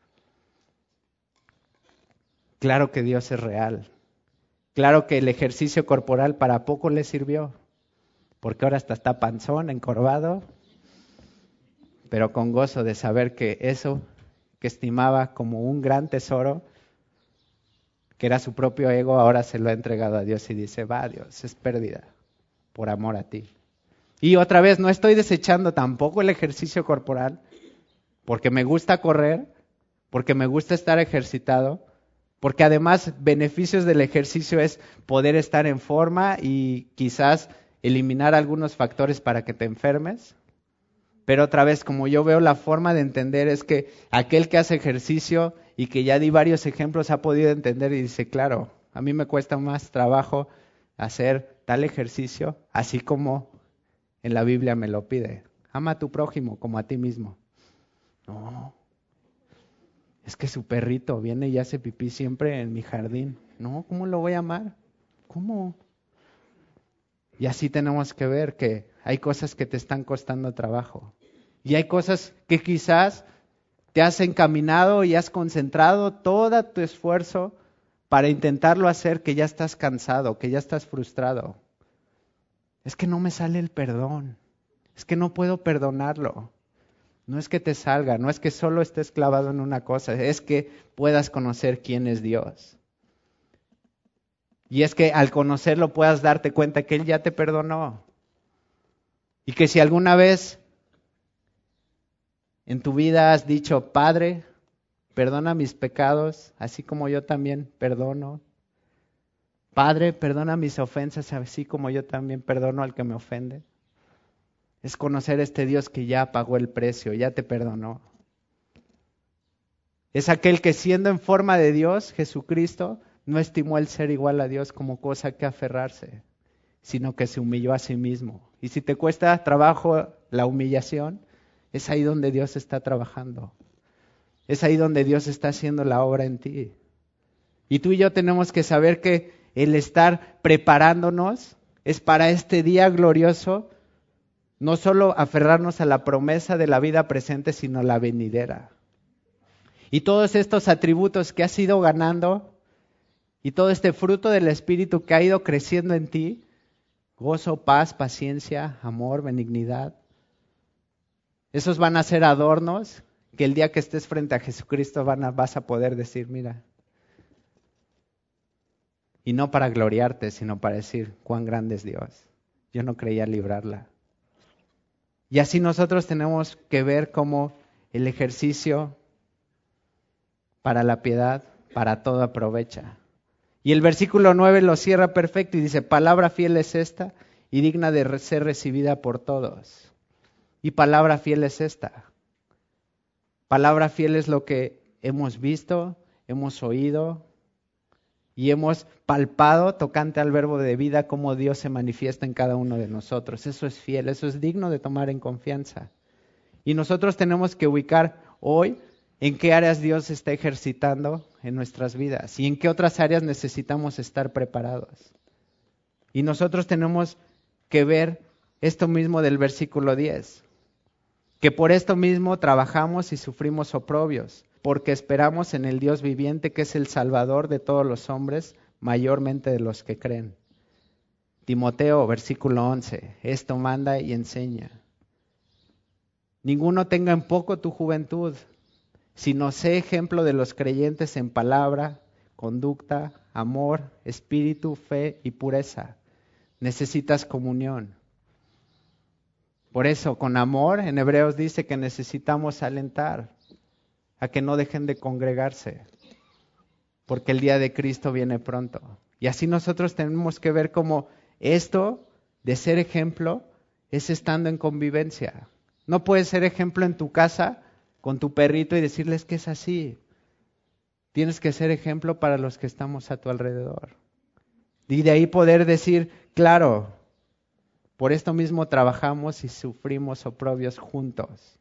claro que Dios es real. Claro que el ejercicio corporal para poco le sirvió, porque ahora hasta está panzón, encorvado, pero con gozo de saber que eso que estimaba como un gran tesoro, que era su propio ego, ahora se lo ha entregado a Dios y dice, va Dios, es pérdida por amor a ti. Y otra vez, no estoy desechando tampoco el ejercicio corporal, porque me gusta correr, porque me gusta estar ejercitado, porque además beneficios del ejercicio es poder estar en forma y quizás eliminar algunos factores para que te enfermes. Pero otra vez, como yo veo la forma de entender es que aquel que hace ejercicio y que ya di varios ejemplos ha podido entender y dice, claro, a mí me cuesta más trabajo hacer tal ejercicio, así como en la Biblia me lo pide. Ama a tu prójimo como a ti mismo. No. Es que su perrito viene y hace pipí siempre en mi jardín. No, ¿cómo lo voy a amar? ¿Cómo? Y así tenemos que ver que hay cosas que te están costando trabajo. Y hay cosas que quizás te has encaminado y has concentrado todo tu esfuerzo para intentarlo hacer, que ya estás cansado, que ya estás frustrado. Es que no me sale el perdón. Es que no puedo perdonarlo. No es que te salga, no es que solo estés clavado en una cosa, es que puedas conocer quién es Dios. Y es que al conocerlo puedas darte cuenta que Él ya te perdonó. Y que si alguna vez en tu vida has dicho, Padre, perdona mis pecados, así como yo también perdono. Padre, perdona mis ofensas, así como yo también perdono al que me ofende. Es conocer a este Dios que ya pagó el precio, ya te perdonó. Es aquel que siendo en forma de Dios, Jesucristo, no estimó el ser igual a Dios como cosa que aferrarse, sino que se humilló a sí mismo. Y si te cuesta trabajo la humillación, es ahí donde Dios está trabajando. Es ahí donde Dios está haciendo la obra en ti. Y tú y yo tenemos que saber que el estar preparándonos es para este día glorioso. No solo aferrarnos a la promesa de la vida presente, sino la venidera. Y todos estos atributos que has ido ganando Y todo este fruto del Espíritu que ha ido creciendo en ti, gozo, paz, paciencia, amor, benignidad, esos van a ser adornos que el día que estés frente a Jesucristo van a, vas a poder decir, mira. Y no para gloriarte, sino para decir, cuán grande es Dios. Yo no creía librarla. Y así nosotros tenemos que ver cómo el ejercicio para la piedad, para todo aprovecha. Y el versículo nueve lo cierra perfecto y dice, palabra fiel es esta y digna de ser recibida por todos. Y palabra fiel es esta. Palabra fiel es lo que hemos visto, hemos oído y hemos palpado tocante al verbo de vida, cómo Dios se manifiesta en cada uno de nosotros. Eso es fiel, eso es digno de tomar en confianza. Y nosotros tenemos que ubicar hoy en qué áreas Dios está ejercitando en nuestras vidas y en qué otras áreas necesitamos estar preparados. Y nosotros tenemos que ver esto mismo del versículo diez. Que por esto mismo trabajamos y sufrimos oprobios, porque esperamos en el Dios viviente que es el Salvador de todos los hombres, mayormente de los que creen. Timoteo, versículo once, esto manda y enseña. Ninguno tenga en poco tu juventud, sino sé ejemplo de los creyentes en palabra, conducta, amor, espíritu, fe y pureza. Necesitas comunión. Por eso, con amor, en Hebreos dice que necesitamos alentar a que no dejen de congregarse, porque el día de Cristo viene pronto. Y así nosotros tenemos que ver cómo esto de ser ejemplo es estando en convivencia. No puedes ser ejemplo en tu casa con tu perrito y decirles que es así. Tienes que ser ejemplo para los que estamos a tu alrededor. Y de ahí poder decir, claro, por esto mismo trabajamos y sufrimos oprobios juntos.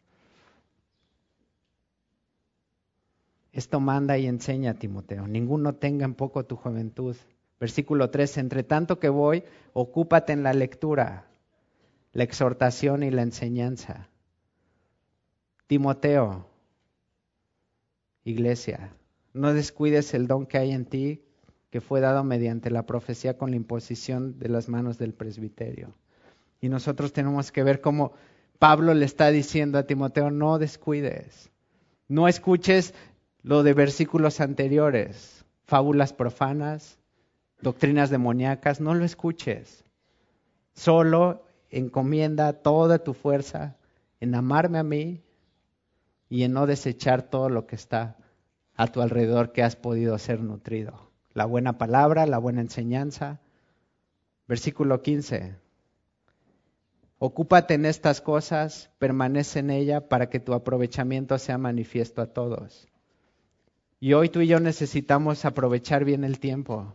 Esto manda y enseña, Timoteo. Ninguno tenga en poco tu juventud. Versículo tres. Entre tanto que voy, ocúpate en la lectura, la exhortación y la enseñanza. Timoteo, iglesia, no descuides el don que hay en ti, que fue dado mediante la profecía con la imposición de las manos del presbiterio. Y nosotros tenemos que ver cómo Pablo le está diciendo a Timoteo, no descuides, no escuches lo de versículos anteriores, fábulas profanas, doctrinas demoníacas, no lo escuches. Solo encomienda toda tu fuerza en amarme a mí y en no desechar todo lo que está a tu alrededor que has podido ser nutrido. La buena palabra, la buena enseñanza. Versículo quince. Ocúpate en estas cosas, permanece en ella para que tu aprovechamiento sea manifiesto a todos. Y hoy tú y yo necesitamos aprovechar bien el tiempo.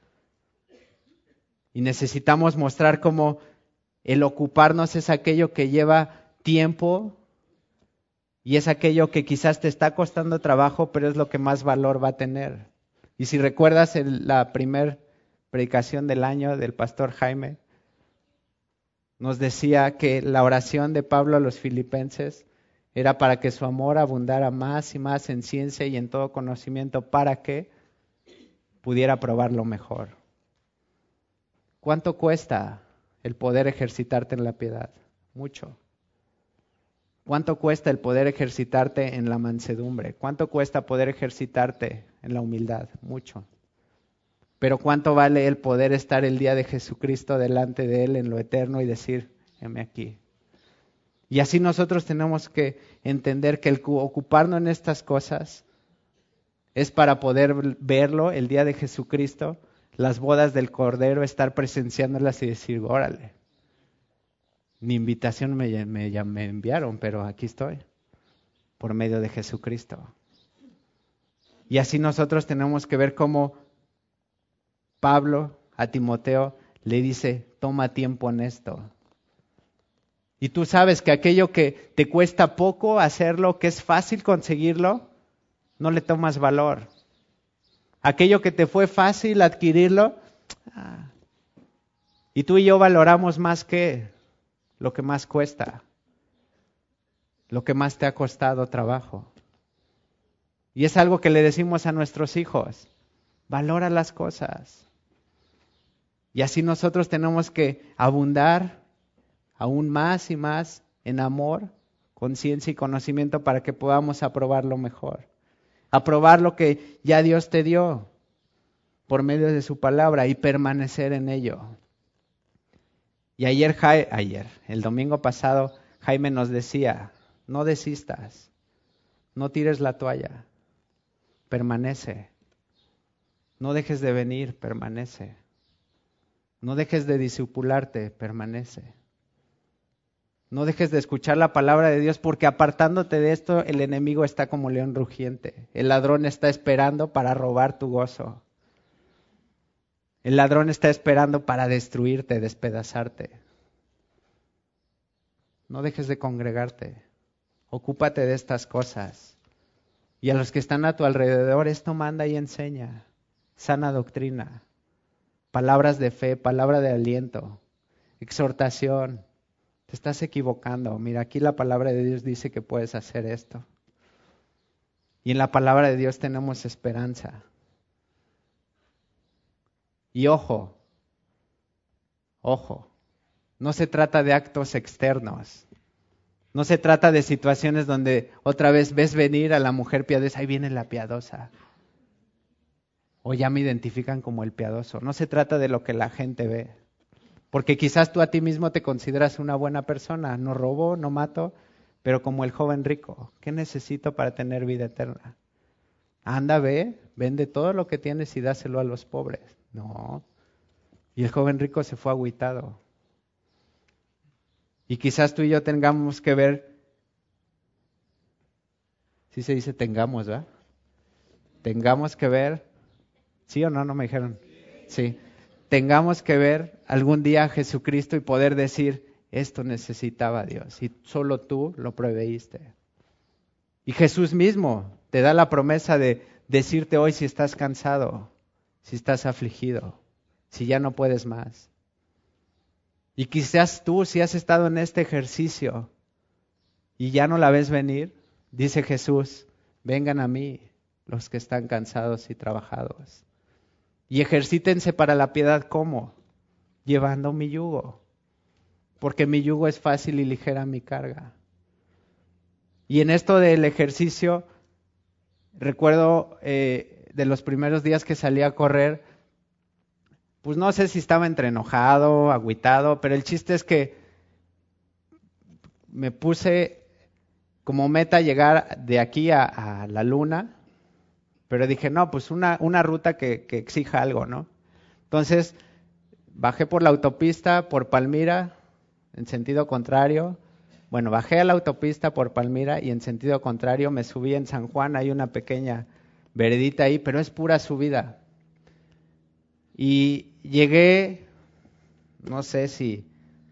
Y necesitamos mostrar cómo el ocuparnos es aquello que lleva tiempo y es aquello que quizás te está costando trabajo, pero es lo que más valor va a tener. Y si recuerdas el, la primera predicación del año del pastor Jaime, nos decía que la oración de Pablo a los filipenses era para que su amor abundara más y más en ciencia y en todo conocimiento para que pudiera probarlo mejor. ¿Cuánto cuesta el poder ejercitarte en la piedad? Mucho. ¿Cuánto cuesta el poder ejercitarte en la mansedumbre? ¿Cuánto cuesta poder ejercitarte en la humildad? Mucho. Pero ¿cuánto vale el poder estar el día de Jesucristo delante de Él en lo eterno y decir, heme aquí? Y así nosotros tenemos que entender que el ocuparnos en estas cosas es para poder verlo el día de Jesucristo, las bodas del Cordero, estar presenciándolas y decir, órale, mi invitación me, me, me enviaron, pero aquí estoy, por medio de Jesucristo. Y así nosotros tenemos que ver cómo Pablo a Timoteo le dice, toma tiempo en esto. Y tú sabes que aquello que te cuesta poco hacerlo, que es fácil conseguirlo, no le tomas valor. Aquello que te fue fácil adquirirlo, ah, y tú y yo valoramos más que lo que más cuesta, lo que más te ha costado trabajo. Y es algo que le decimos a nuestros hijos. Valora las cosas. Y así nosotros tenemos que abundar aún más y más en amor, conciencia y conocimiento para que podamos aprobar lo mejor. Aprobar lo que ya Dios te dio por medio de su palabra y permanecer en ello. Y ayer, ayer, el domingo pasado, Jaime nos decía, no desistas, no tires la toalla, permanece. No dejes de venir, permanece. No dejes de discipularte, permanece. No dejes de escuchar la palabra de Dios, porque apartándote de esto, el enemigo está como león rugiente. El ladrón está esperando para robar tu gozo. El ladrón está esperando para destruirte, despedazarte. No dejes de congregarte. Ocúpate de estas cosas. Y a los que están a tu alrededor, esto manda y enseña. Sana doctrina. Palabras de fe, palabra de aliento, exhortación. Te estás equivocando. Mira, aquí la palabra de Dios dice que puedes hacer esto. Y en la palabra de Dios tenemos esperanza. Y ojo, ojo, no se trata de actos externos. No se trata de situaciones donde otra vez ves venir a la mujer piadosa, ahí viene la piadosa. O ya me identifican como el piadoso. No se trata de lo que la gente ve. Porque quizás tú a ti mismo te consideras una buena persona. No robo, no mato, pero como el joven rico. ¿Qué necesito para tener vida eterna? Anda, ve, vende todo lo que tienes y dáselo a los pobres. No. Y el joven rico se fue agüitado. Y quizás tú y yo tengamos que ver, sí se dice tengamos, ¿verdad? Tengamos que ver. ¿Sí o no? No me dijeron. Sí. Tengamos que ver algún día a Jesucristo y poder decir, esto necesitaba Dios y solo tú lo proveíste. Y Jesús mismo te da la promesa de decirte hoy si estás cansado, si estás afligido, si ya no puedes más. Y quizás tú, si has estado en este ejercicio y ya no la ves venir, dice Jesús, vengan a mí los que están cansados y trabajados. Y ejercítense para la piedad, ¿cómo? Llevando mi yugo. Porque mi yugo es fácil y ligera mi carga. Y en esto del ejercicio, recuerdo eh, de los primeros días que salí a correr, pues no sé si estaba entre enojado, agüitado, pero el chiste es que me puse como meta llegar de aquí a, a la luna. Pero dije, no, pues una, una ruta que, que exija algo, ¿no? Entonces, bajé por la autopista por Palmira, en sentido contrario. Bueno, bajé a la autopista por Palmira y en sentido contrario me subí en San Juan. Hay una pequeña veredita ahí, pero es pura subida. Y llegué, no sé si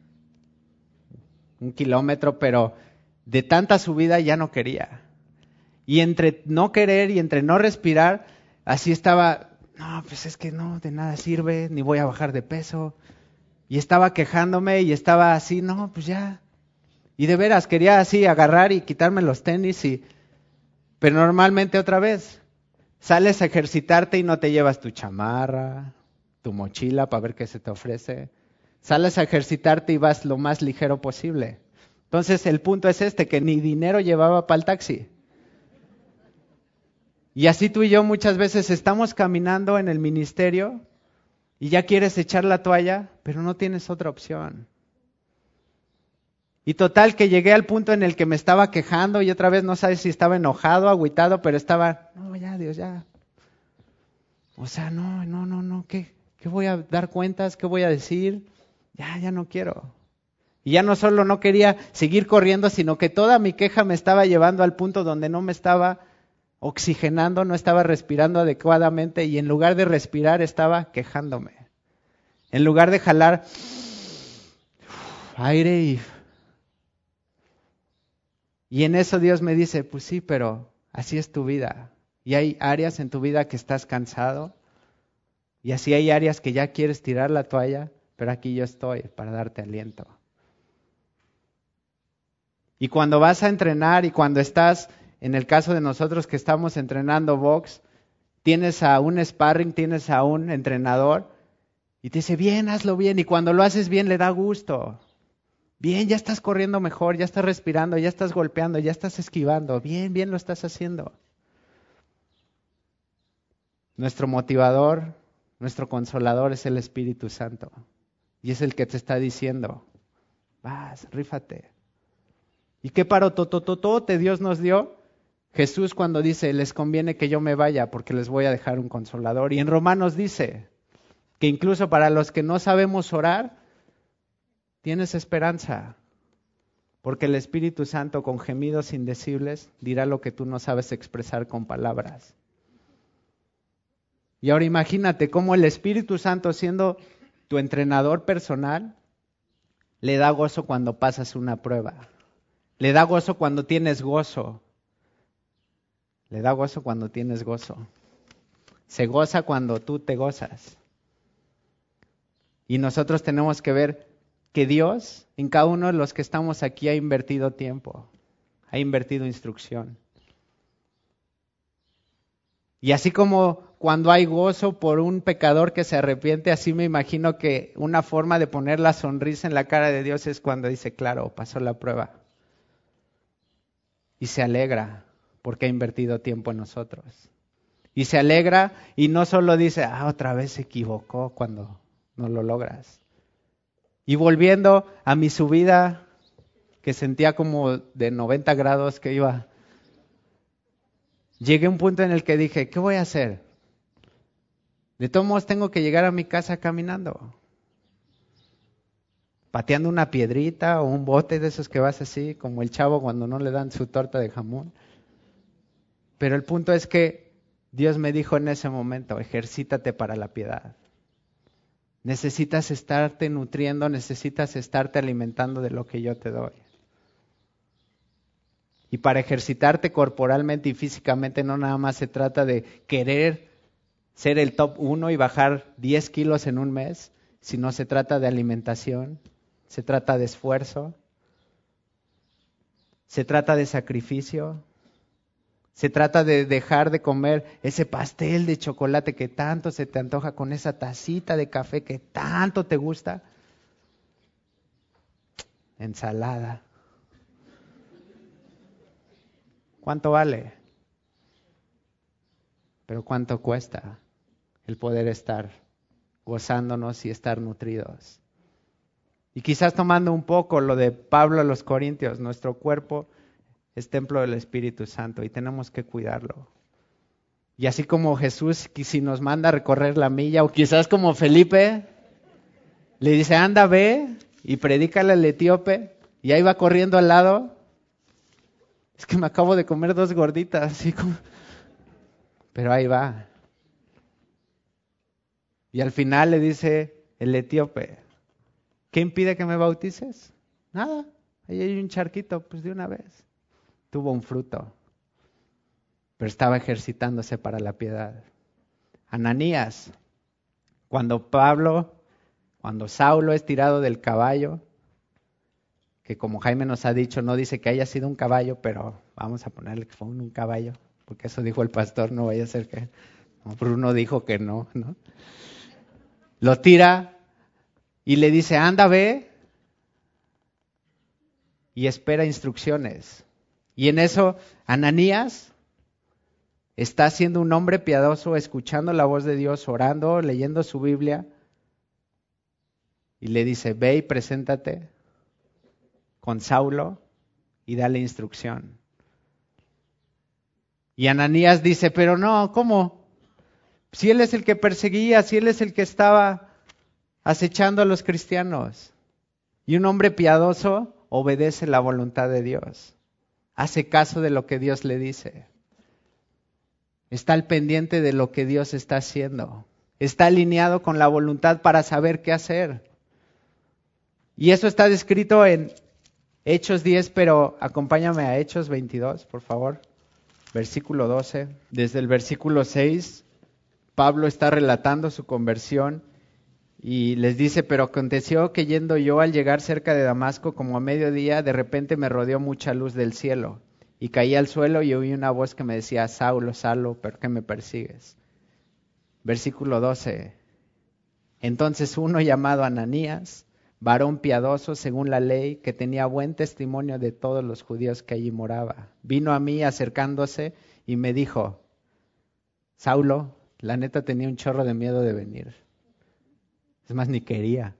un kilómetro, pero de tanta subida ya no quería. Y entre no querer y entre no respirar, así estaba, no, pues es que no, de nada sirve, ni voy a bajar de peso. Y estaba quejándome y estaba así, no, pues ya. Y de veras, quería así agarrar y quitarme los tenis y... Pero normalmente otra vez, sales a ejercitarte y no te llevas tu chamarra, tu mochila para ver qué se te ofrece. Sales a ejercitarte y vas lo más ligero posible. Entonces el punto es este, que ni dinero llevaba para el taxi. Y así tú y yo muchas veces estamos caminando en el ministerio y ya quieres echar la toalla, pero no tienes otra opción. Y total que llegué al punto en el que me estaba quejando y otra vez no sabes si estaba enojado, agüitado, pero estaba, no, ya, Dios, ya. O sea, no, no, no, no, ¿qué, qué voy a dar cuentas? ¿Qué voy a decir? Ya, ya no quiero. Y ya no solo no quería seguir corriendo, sino que toda mi queja me estaba llevando al punto donde no me estaba oxigenando, no estaba respirando adecuadamente y en lugar de respirar estaba quejándome. En lugar de jalar aire y... Y en eso Dios me dice, pues sí, pero así es tu vida. Y hay áreas en tu vida que estás cansado y así hay áreas que ya quieres tirar la toalla, pero aquí yo estoy para darte aliento. Y cuando vas a entrenar y cuando estás, en el caso de nosotros que estamos entrenando box, tienes a un sparring, tienes a un entrenador y te dice, bien, hazlo bien. Y cuando lo haces bien le da gusto. Bien, ya estás corriendo mejor, ya estás respirando, ya estás golpeando, ya estás esquivando. Bien, bien lo estás haciendo. Nuestro motivador, nuestro consolador es el Espíritu Santo. Y es el que te está diciendo, vas, rífate. ¿Y qué parotototote Dios nos dio? Jesús cuando dice, les conviene que yo me vaya porque les voy a dejar un consolador. Y en Romanos dice que incluso para los que no sabemos orar, tienes esperanza. Porque el Espíritu Santo con gemidos indecibles dirá lo que tú no sabes expresar con palabras. Y ahora imagínate cómo el Espíritu Santo, siendo tu entrenador personal, le da gozo cuando pasas una prueba. Le da gozo cuando tienes gozo. Le da gozo cuando tienes gozo. Se goza cuando tú te gozas. Y nosotros tenemos que ver que Dios, en cada uno de los que estamos aquí, ha invertido tiempo, ha invertido instrucción. Y así como cuando hay gozo por un pecador que se arrepiente, así me imagino que una forma de poner la sonrisa en la cara de Dios es cuando dice, claro, pasó la prueba. Y se alegra porque ha invertido tiempo en nosotros. Y se alegra y no solo dice, ah, otra vez se equivocó cuando no lo logras. Y volviendo a mi subida, que sentía como de noventa grados que iba, llegué a un punto en el que dije, ¿qué voy a hacer? De todos modos tengo que llegar a mi casa caminando. Pateando una piedrita o un bote de esos que vas así, como el chavo cuando no le dan su torta de jamón. Pero el punto es que Dios me dijo en ese momento, ejercítate para la piedad. Necesitas estarte nutriendo, necesitas estarte alimentando de lo que yo te doy. Y para ejercitarte corporalmente y físicamente no nada más se trata de querer ser el top uno y bajar diez kilos en un mes, sino se trata de alimentación, se trata de esfuerzo, se trata de sacrificio, se trata de dejar de comer ese pastel de chocolate que tanto se te antoja con esa tacita de café que tanto te gusta. Ensalada. ¿Cuánto vale? Pero ¿cuánto cuesta el poder estar gozándonos y estar nutridos? Y quizás tomando un poco lo de Pablo a los Corintios, nuestro cuerpo es templo del Espíritu Santo y tenemos que cuidarlo. Y así como Jesús, si nos manda a recorrer la milla, o quizás como Felipe, le dice, anda, ve y predícale al etíope, y ahí va corriendo al lado. Es que me acabo de comer dos gorditas, así como... pero ahí va. Y al final le dice el etíope, ¿qué impide que me bautices? Nada, ahí hay un charquito, pues de una vez. Tuvo un fruto, pero estaba ejercitándose para la piedad. Ananías, cuando Pablo, cuando Saulo es tirado del caballo, que como Jaime nos ha dicho, no dice que haya sido un caballo, pero vamos a ponerle que fue un caballo, porque eso dijo el pastor, no vaya a ser que... No, Bruno dijo que no, ¿no? Lo tira y le dice, anda, ve y espera instrucciones. Y en eso, Ananías está siendo un hombre piadoso, escuchando la voz de Dios, orando, leyendo su Biblia, y le dice, ve y preséntate con Saulo y dale instrucción. Y Ananías dice, pero no, ¿cómo? Si él es el que perseguía, si él es el que estaba acechando a los cristianos. Y un hombre piadoso obedece la voluntad de Dios. Hace caso de lo que Dios le dice. Está al pendiente de lo que Dios está haciendo. Está alineado con la voluntad para saber qué hacer. Y eso está descrito en Hechos diez, pero acompáñame a Hechos veintidós, por favor. Versículo doce. Desde el versículo seis, Pablo está relatando su conversión y les dice, pero aconteció que yendo yo al llegar cerca de Damasco, como a mediodía, de repente me rodeó mucha luz del cielo. Y caí al suelo y oí una voz que me decía, Saulo, Saulo, ¿por qué me persigues? Versículo doce. Entonces uno llamado Ananías, varón piadoso según la ley, que tenía buen testimonio de todos los judíos que allí moraba, vino a mí acercándose y me dijo, Saulo, la neta tenía un chorro de miedo de venir. Es más, ni quería.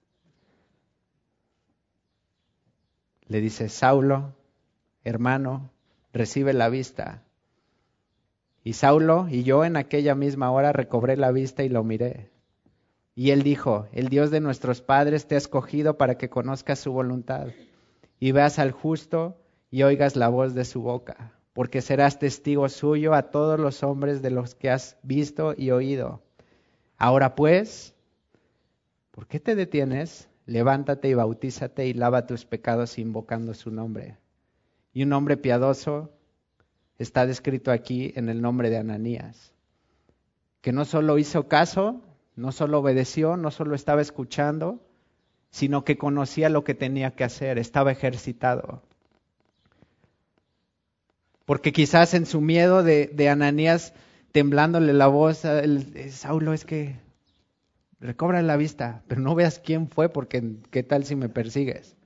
Le dice, Saulo, hermano, recibe la vista. Y Saulo y yo en aquella misma hora recobré la vista y lo miré. Y él dijo, el Dios de nuestros padres te ha escogido para que conozcas su voluntad y veas al justo y oigas la voz de su boca, porque serás testigo suyo a todos los hombres de los que has visto y oído. Ahora pues, ¿por qué te detienes? Levántate y bautízate y lava tus pecados invocando su nombre. Y un hombre piadoso está descrito aquí en el nombre de Ananías, que no solo hizo caso, no solo obedeció, no solo estaba escuchando, sino que conocía lo que tenía que hacer, estaba ejercitado. Porque quizás en su miedo de, de Ananías, temblándole la voz, el, Saulo, es que recobra la vista, pero no veas quién fue, porque qué tal si me persigues.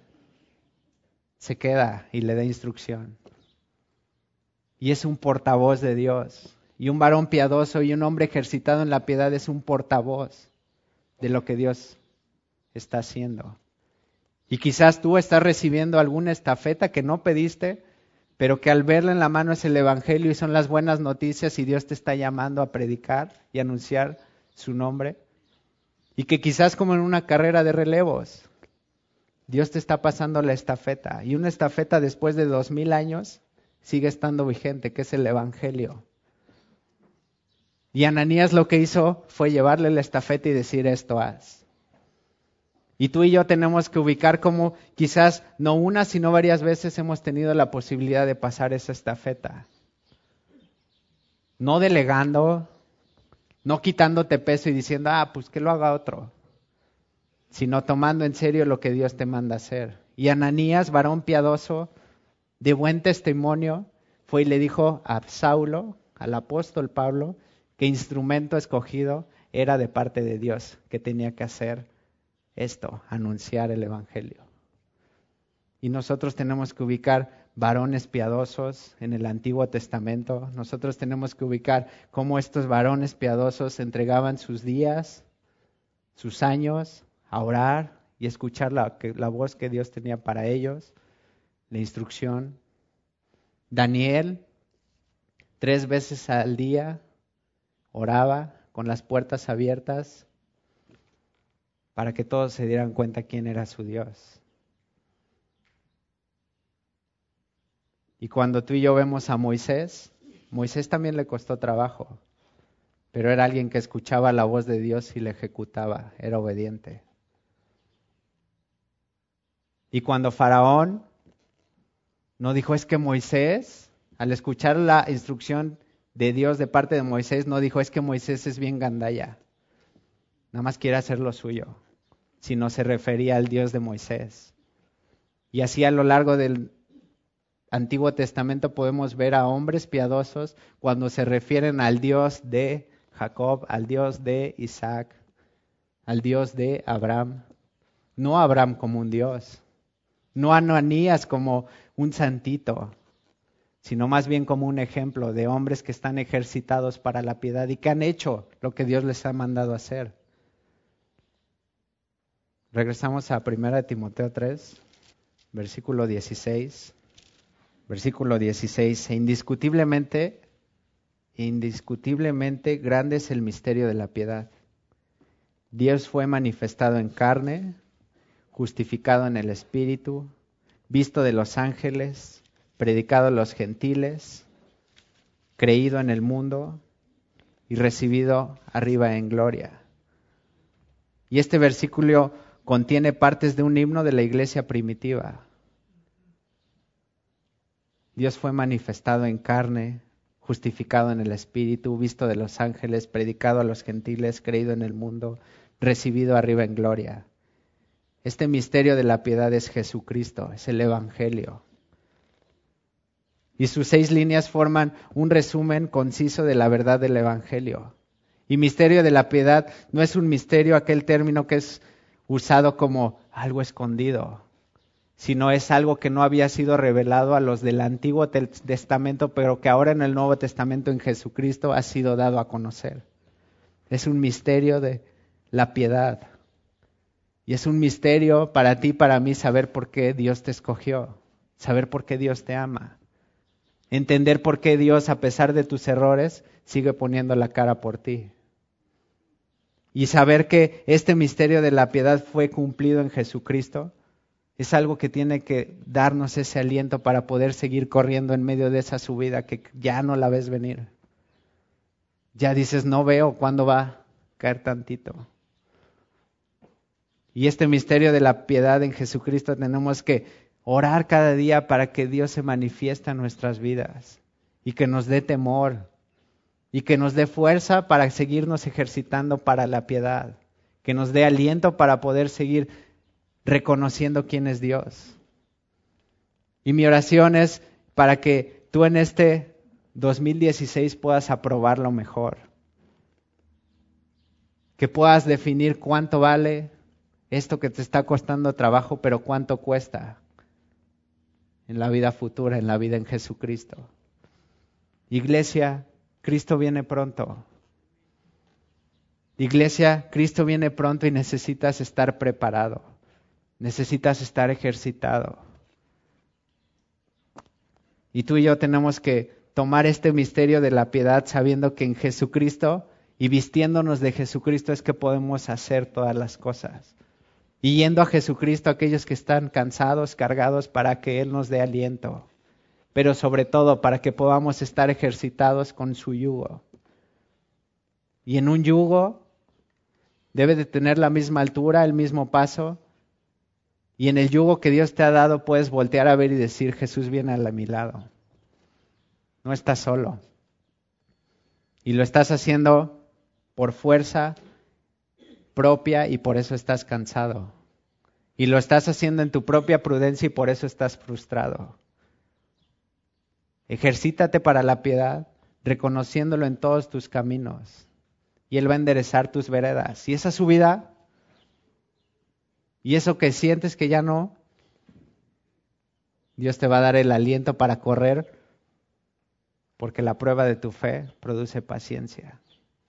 Se queda y le da instrucción. Y es un portavoz de Dios. Y un varón piadoso y un hombre ejercitado en la piedad es un portavoz de lo que Dios está haciendo. Y quizás tú estás recibiendo alguna estafeta que no pediste, pero que al verla en la mano es el Evangelio y son las buenas noticias y Dios te está llamando a predicar y anunciar su nombre. Y que quizás como en una carrera de relevos, Dios te está pasando la estafeta. Y una estafeta después de dos mil años sigue estando vigente, que es el Evangelio. Y Ananías lo que hizo fue llevarle la estafeta y decir esto haz. Y tú y yo tenemos que ubicar cómo quizás no una, sino varias veces hemos tenido la posibilidad de pasar esa estafeta. No delegando, no quitándote peso y diciendo, ah, pues que lo haga otro, sino tomando en serio lo que Dios te manda hacer. Y Ananías, varón piadoso, de buen testimonio, fue y le dijo a Saulo, al apóstol Pablo, que instrumento escogido era de parte de Dios, que tenía que hacer esto, anunciar el Evangelio. Y nosotros tenemos que ubicar varones piadosos en el Antiguo Testamento. Nosotros tenemos que ubicar cómo estos varones piadosos entregaban sus días, sus años a orar y escuchar la, la voz que Dios tenía para ellos, la instrucción. Daniel, tres veces al día, oraba con las puertas abiertas para que todos se dieran cuenta quién era su Dios. Y cuando tú y yo vemos a Moisés, Moisés también le costó trabajo, pero era alguien que escuchaba la voz de Dios y la ejecutaba, era obediente. Y cuando Faraón no dijo, es que Moisés, al escuchar la instrucción de Dios de parte de Moisés, no dijo, es que Moisés es bien gandalla, nada más quiere hacer lo suyo, sino se refería al Dios de Moisés. Y así a lo largo del Antiguo Testamento podemos ver a hombres piadosos cuando se refieren al Dios de Jacob, al Dios de Isaac, al Dios de Abraham. No a Abraham como un Dios, no a Ananías como un santito, sino más bien como un ejemplo de hombres que están ejercitados para la piedad y que han hecho lo que Dios les ha mandado hacer. Regresamos a primera de Timoteo tres, versículo dieciséis. Versículo dieciséis, e indiscutiblemente, indiscutiblemente grande es el misterio de la piedad. Dios fue manifestado en carne, justificado en el Espíritu, visto de los ángeles, predicado a los gentiles, creído en el mundo y recibido arriba en gloria. Y este versículo contiene partes de un himno de la iglesia primitiva. Dios fue manifestado en carne, justificado en el Espíritu, visto de los ángeles, predicado a los gentiles, creído en el mundo, recibido arriba en gloria. Este misterio de la piedad es Jesucristo, es el Evangelio. Y sus seis líneas forman un resumen conciso de la verdad del Evangelio. Y misterio de la piedad no es un misterio aquel término que es usado como algo escondido, sino es algo que no había sido revelado a los del Antiguo Testamento, pero que ahora en el Nuevo Testamento en Jesucristo ha sido dado a conocer. Es un misterio de la piedad. Y es un misterio para ti y para mí saber por qué Dios te escogió, saber por qué Dios te ama, entender por qué Dios, a pesar de tus errores, sigue poniendo la cara por ti. Y saber que este misterio de la piedad fue cumplido en Jesucristo es algo que tiene que darnos ese aliento para poder seguir corriendo en medio de esa subida que ya no la ves venir. Ya dices, no veo cuándo va a caer tantito. Y este misterio de la piedad en Jesucristo tenemos que orar cada día para que Dios se manifieste en nuestras vidas y que nos dé temor y que nos dé fuerza para seguirnos ejercitando para la piedad, que nos dé aliento para poder seguir reconociendo quién es Dios. Y mi oración es para que tú en este dos mil dieciséis puedas aprobarlo mejor, que puedas definir cuánto vale esto que te está costando trabajo, pero cuánto cuesta en la vida futura, en la vida en Jesucristo. Iglesia, Cristo viene pronto. Iglesia, Cristo viene pronto y necesitas estar preparado. Necesitas estar ejercitado. Y tú y yo tenemos que tomar este misterio de la piedad sabiendo que en Jesucristo y vistiéndonos de Jesucristo es que podemos hacer todas las cosas. Y yendo a Jesucristo aquellos que están cansados, cargados, para que Él nos dé aliento. Pero sobre todo para que podamos estar ejercitados con su yugo. Y en un yugo debe de tener la misma altura, el mismo paso. Y en el yugo que Dios te ha dado puedes voltear a ver y decir, Jesús viene a mi lado. No estás solo. Y lo estás haciendo por fuerza propia y por eso estás cansado. Y lo estás haciendo en tu propia prudencia y por eso estás frustrado. Ejercítate para la piedad, reconociéndolo en todos tus caminos. Y Él va a enderezar tus veredas. Y esa subida, y eso que sientes que ya no, Dios te va a dar el aliento para correr, porque la prueba de tu fe produce paciencia.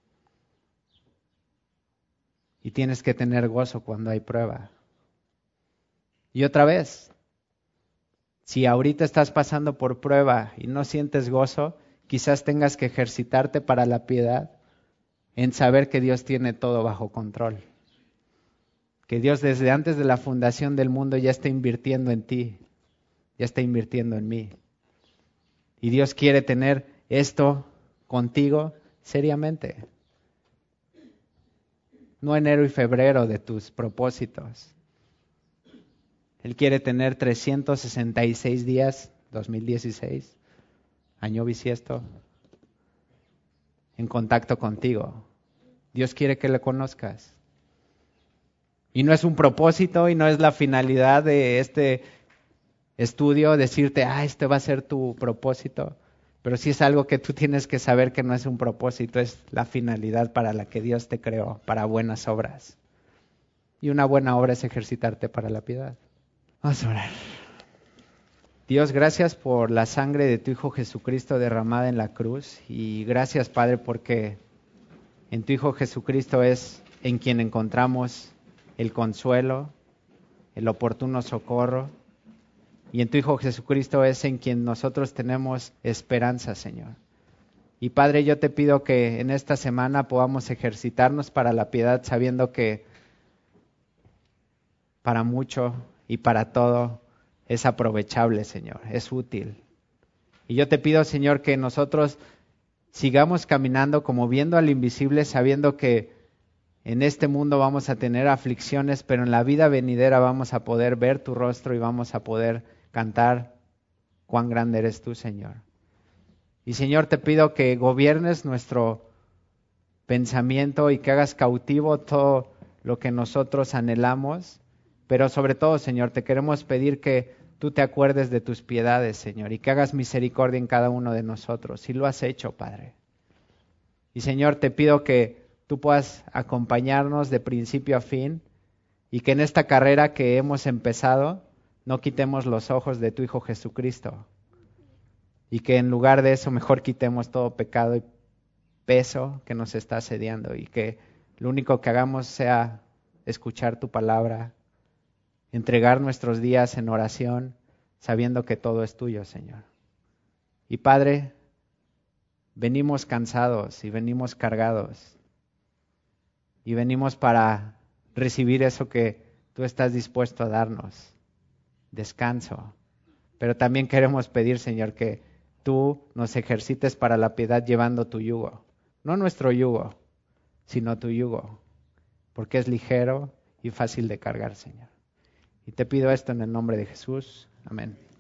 Y tienes que tener gozo cuando hay prueba. Y otra vez, si ahorita estás pasando por prueba y no sientes gozo, quizás tengas que ejercitarte para la piedad en saber que Dios tiene todo bajo control. Que Dios desde antes de la fundación del mundo ya está invirtiendo en ti, ya está invirtiendo en mí. Y Dios quiere tener esto contigo seriamente. No enero y febrero de tus propósitos. Él quiere tener trescientos sesenta y seis días, dos mil dieciséis, año bisiesto, en contacto contigo. Dios quiere que le conozcas. Y no es un propósito y no es la finalidad de este estudio decirte, ah, este va a ser tu propósito. Pero sí es algo que tú tienes que saber que no es un propósito, es la finalidad para la que Dios te creó, para buenas obras. Y una buena obra es ejercitarte para la piedad. Vamos a orar. Dios, gracias por la sangre de tu Hijo Jesucristo derramada en la cruz. Y gracias, Padre, porque en tu Hijo Jesucristo es en quien encontramos el consuelo, el oportuno socorro. Y en tu Hijo Jesucristo es en quien nosotros tenemos esperanza, Señor. Y Padre, yo te pido que en esta semana podamos ejercitarnos para la piedad, sabiendo que para mucho y para todo es aprovechable, Señor, es útil. Y yo te pido, Señor, que nosotros sigamos caminando como viendo al invisible, sabiendo que en este mundo vamos a tener aflicciones, pero en la vida venidera vamos a poder ver tu rostro y vamos a poder cantar cuán grande eres tú, Señor. Y Señor, te pido que gobiernes nuestro pensamiento y que hagas cautivo todo lo que nosotros anhelamos, pero sobre todo, Señor, te queremos pedir que tú te acuerdes de tus piedades, Señor, y que hagas misericordia en cada uno de nosotros. Y lo has hecho, Padre. Y Señor, te pido que tú puedas acompañarnos de principio a fin y que en esta carrera que hemos empezado no quitemos los ojos de tu Hijo Jesucristo y que en lugar de eso mejor quitemos todo pecado y peso que nos está asediando y que lo único que hagamos sea escuchar tu palabra, entregar nuestros días en oración, sabiendo que todo es tuyo, Señor. Y Padre, venimos cansados y venimos cargados y venimos para recibir eso que tú estás dispuesto a darnos, descanso. Pero también queremos pedir, Señor, que tú nos ejercites para la piedad llevando tu yugo, no nuestro yugo, sino tu yugo, porque es ligero y fácil de cargar, Señor. Y te pido esto en el nombre de Jesús. Amén.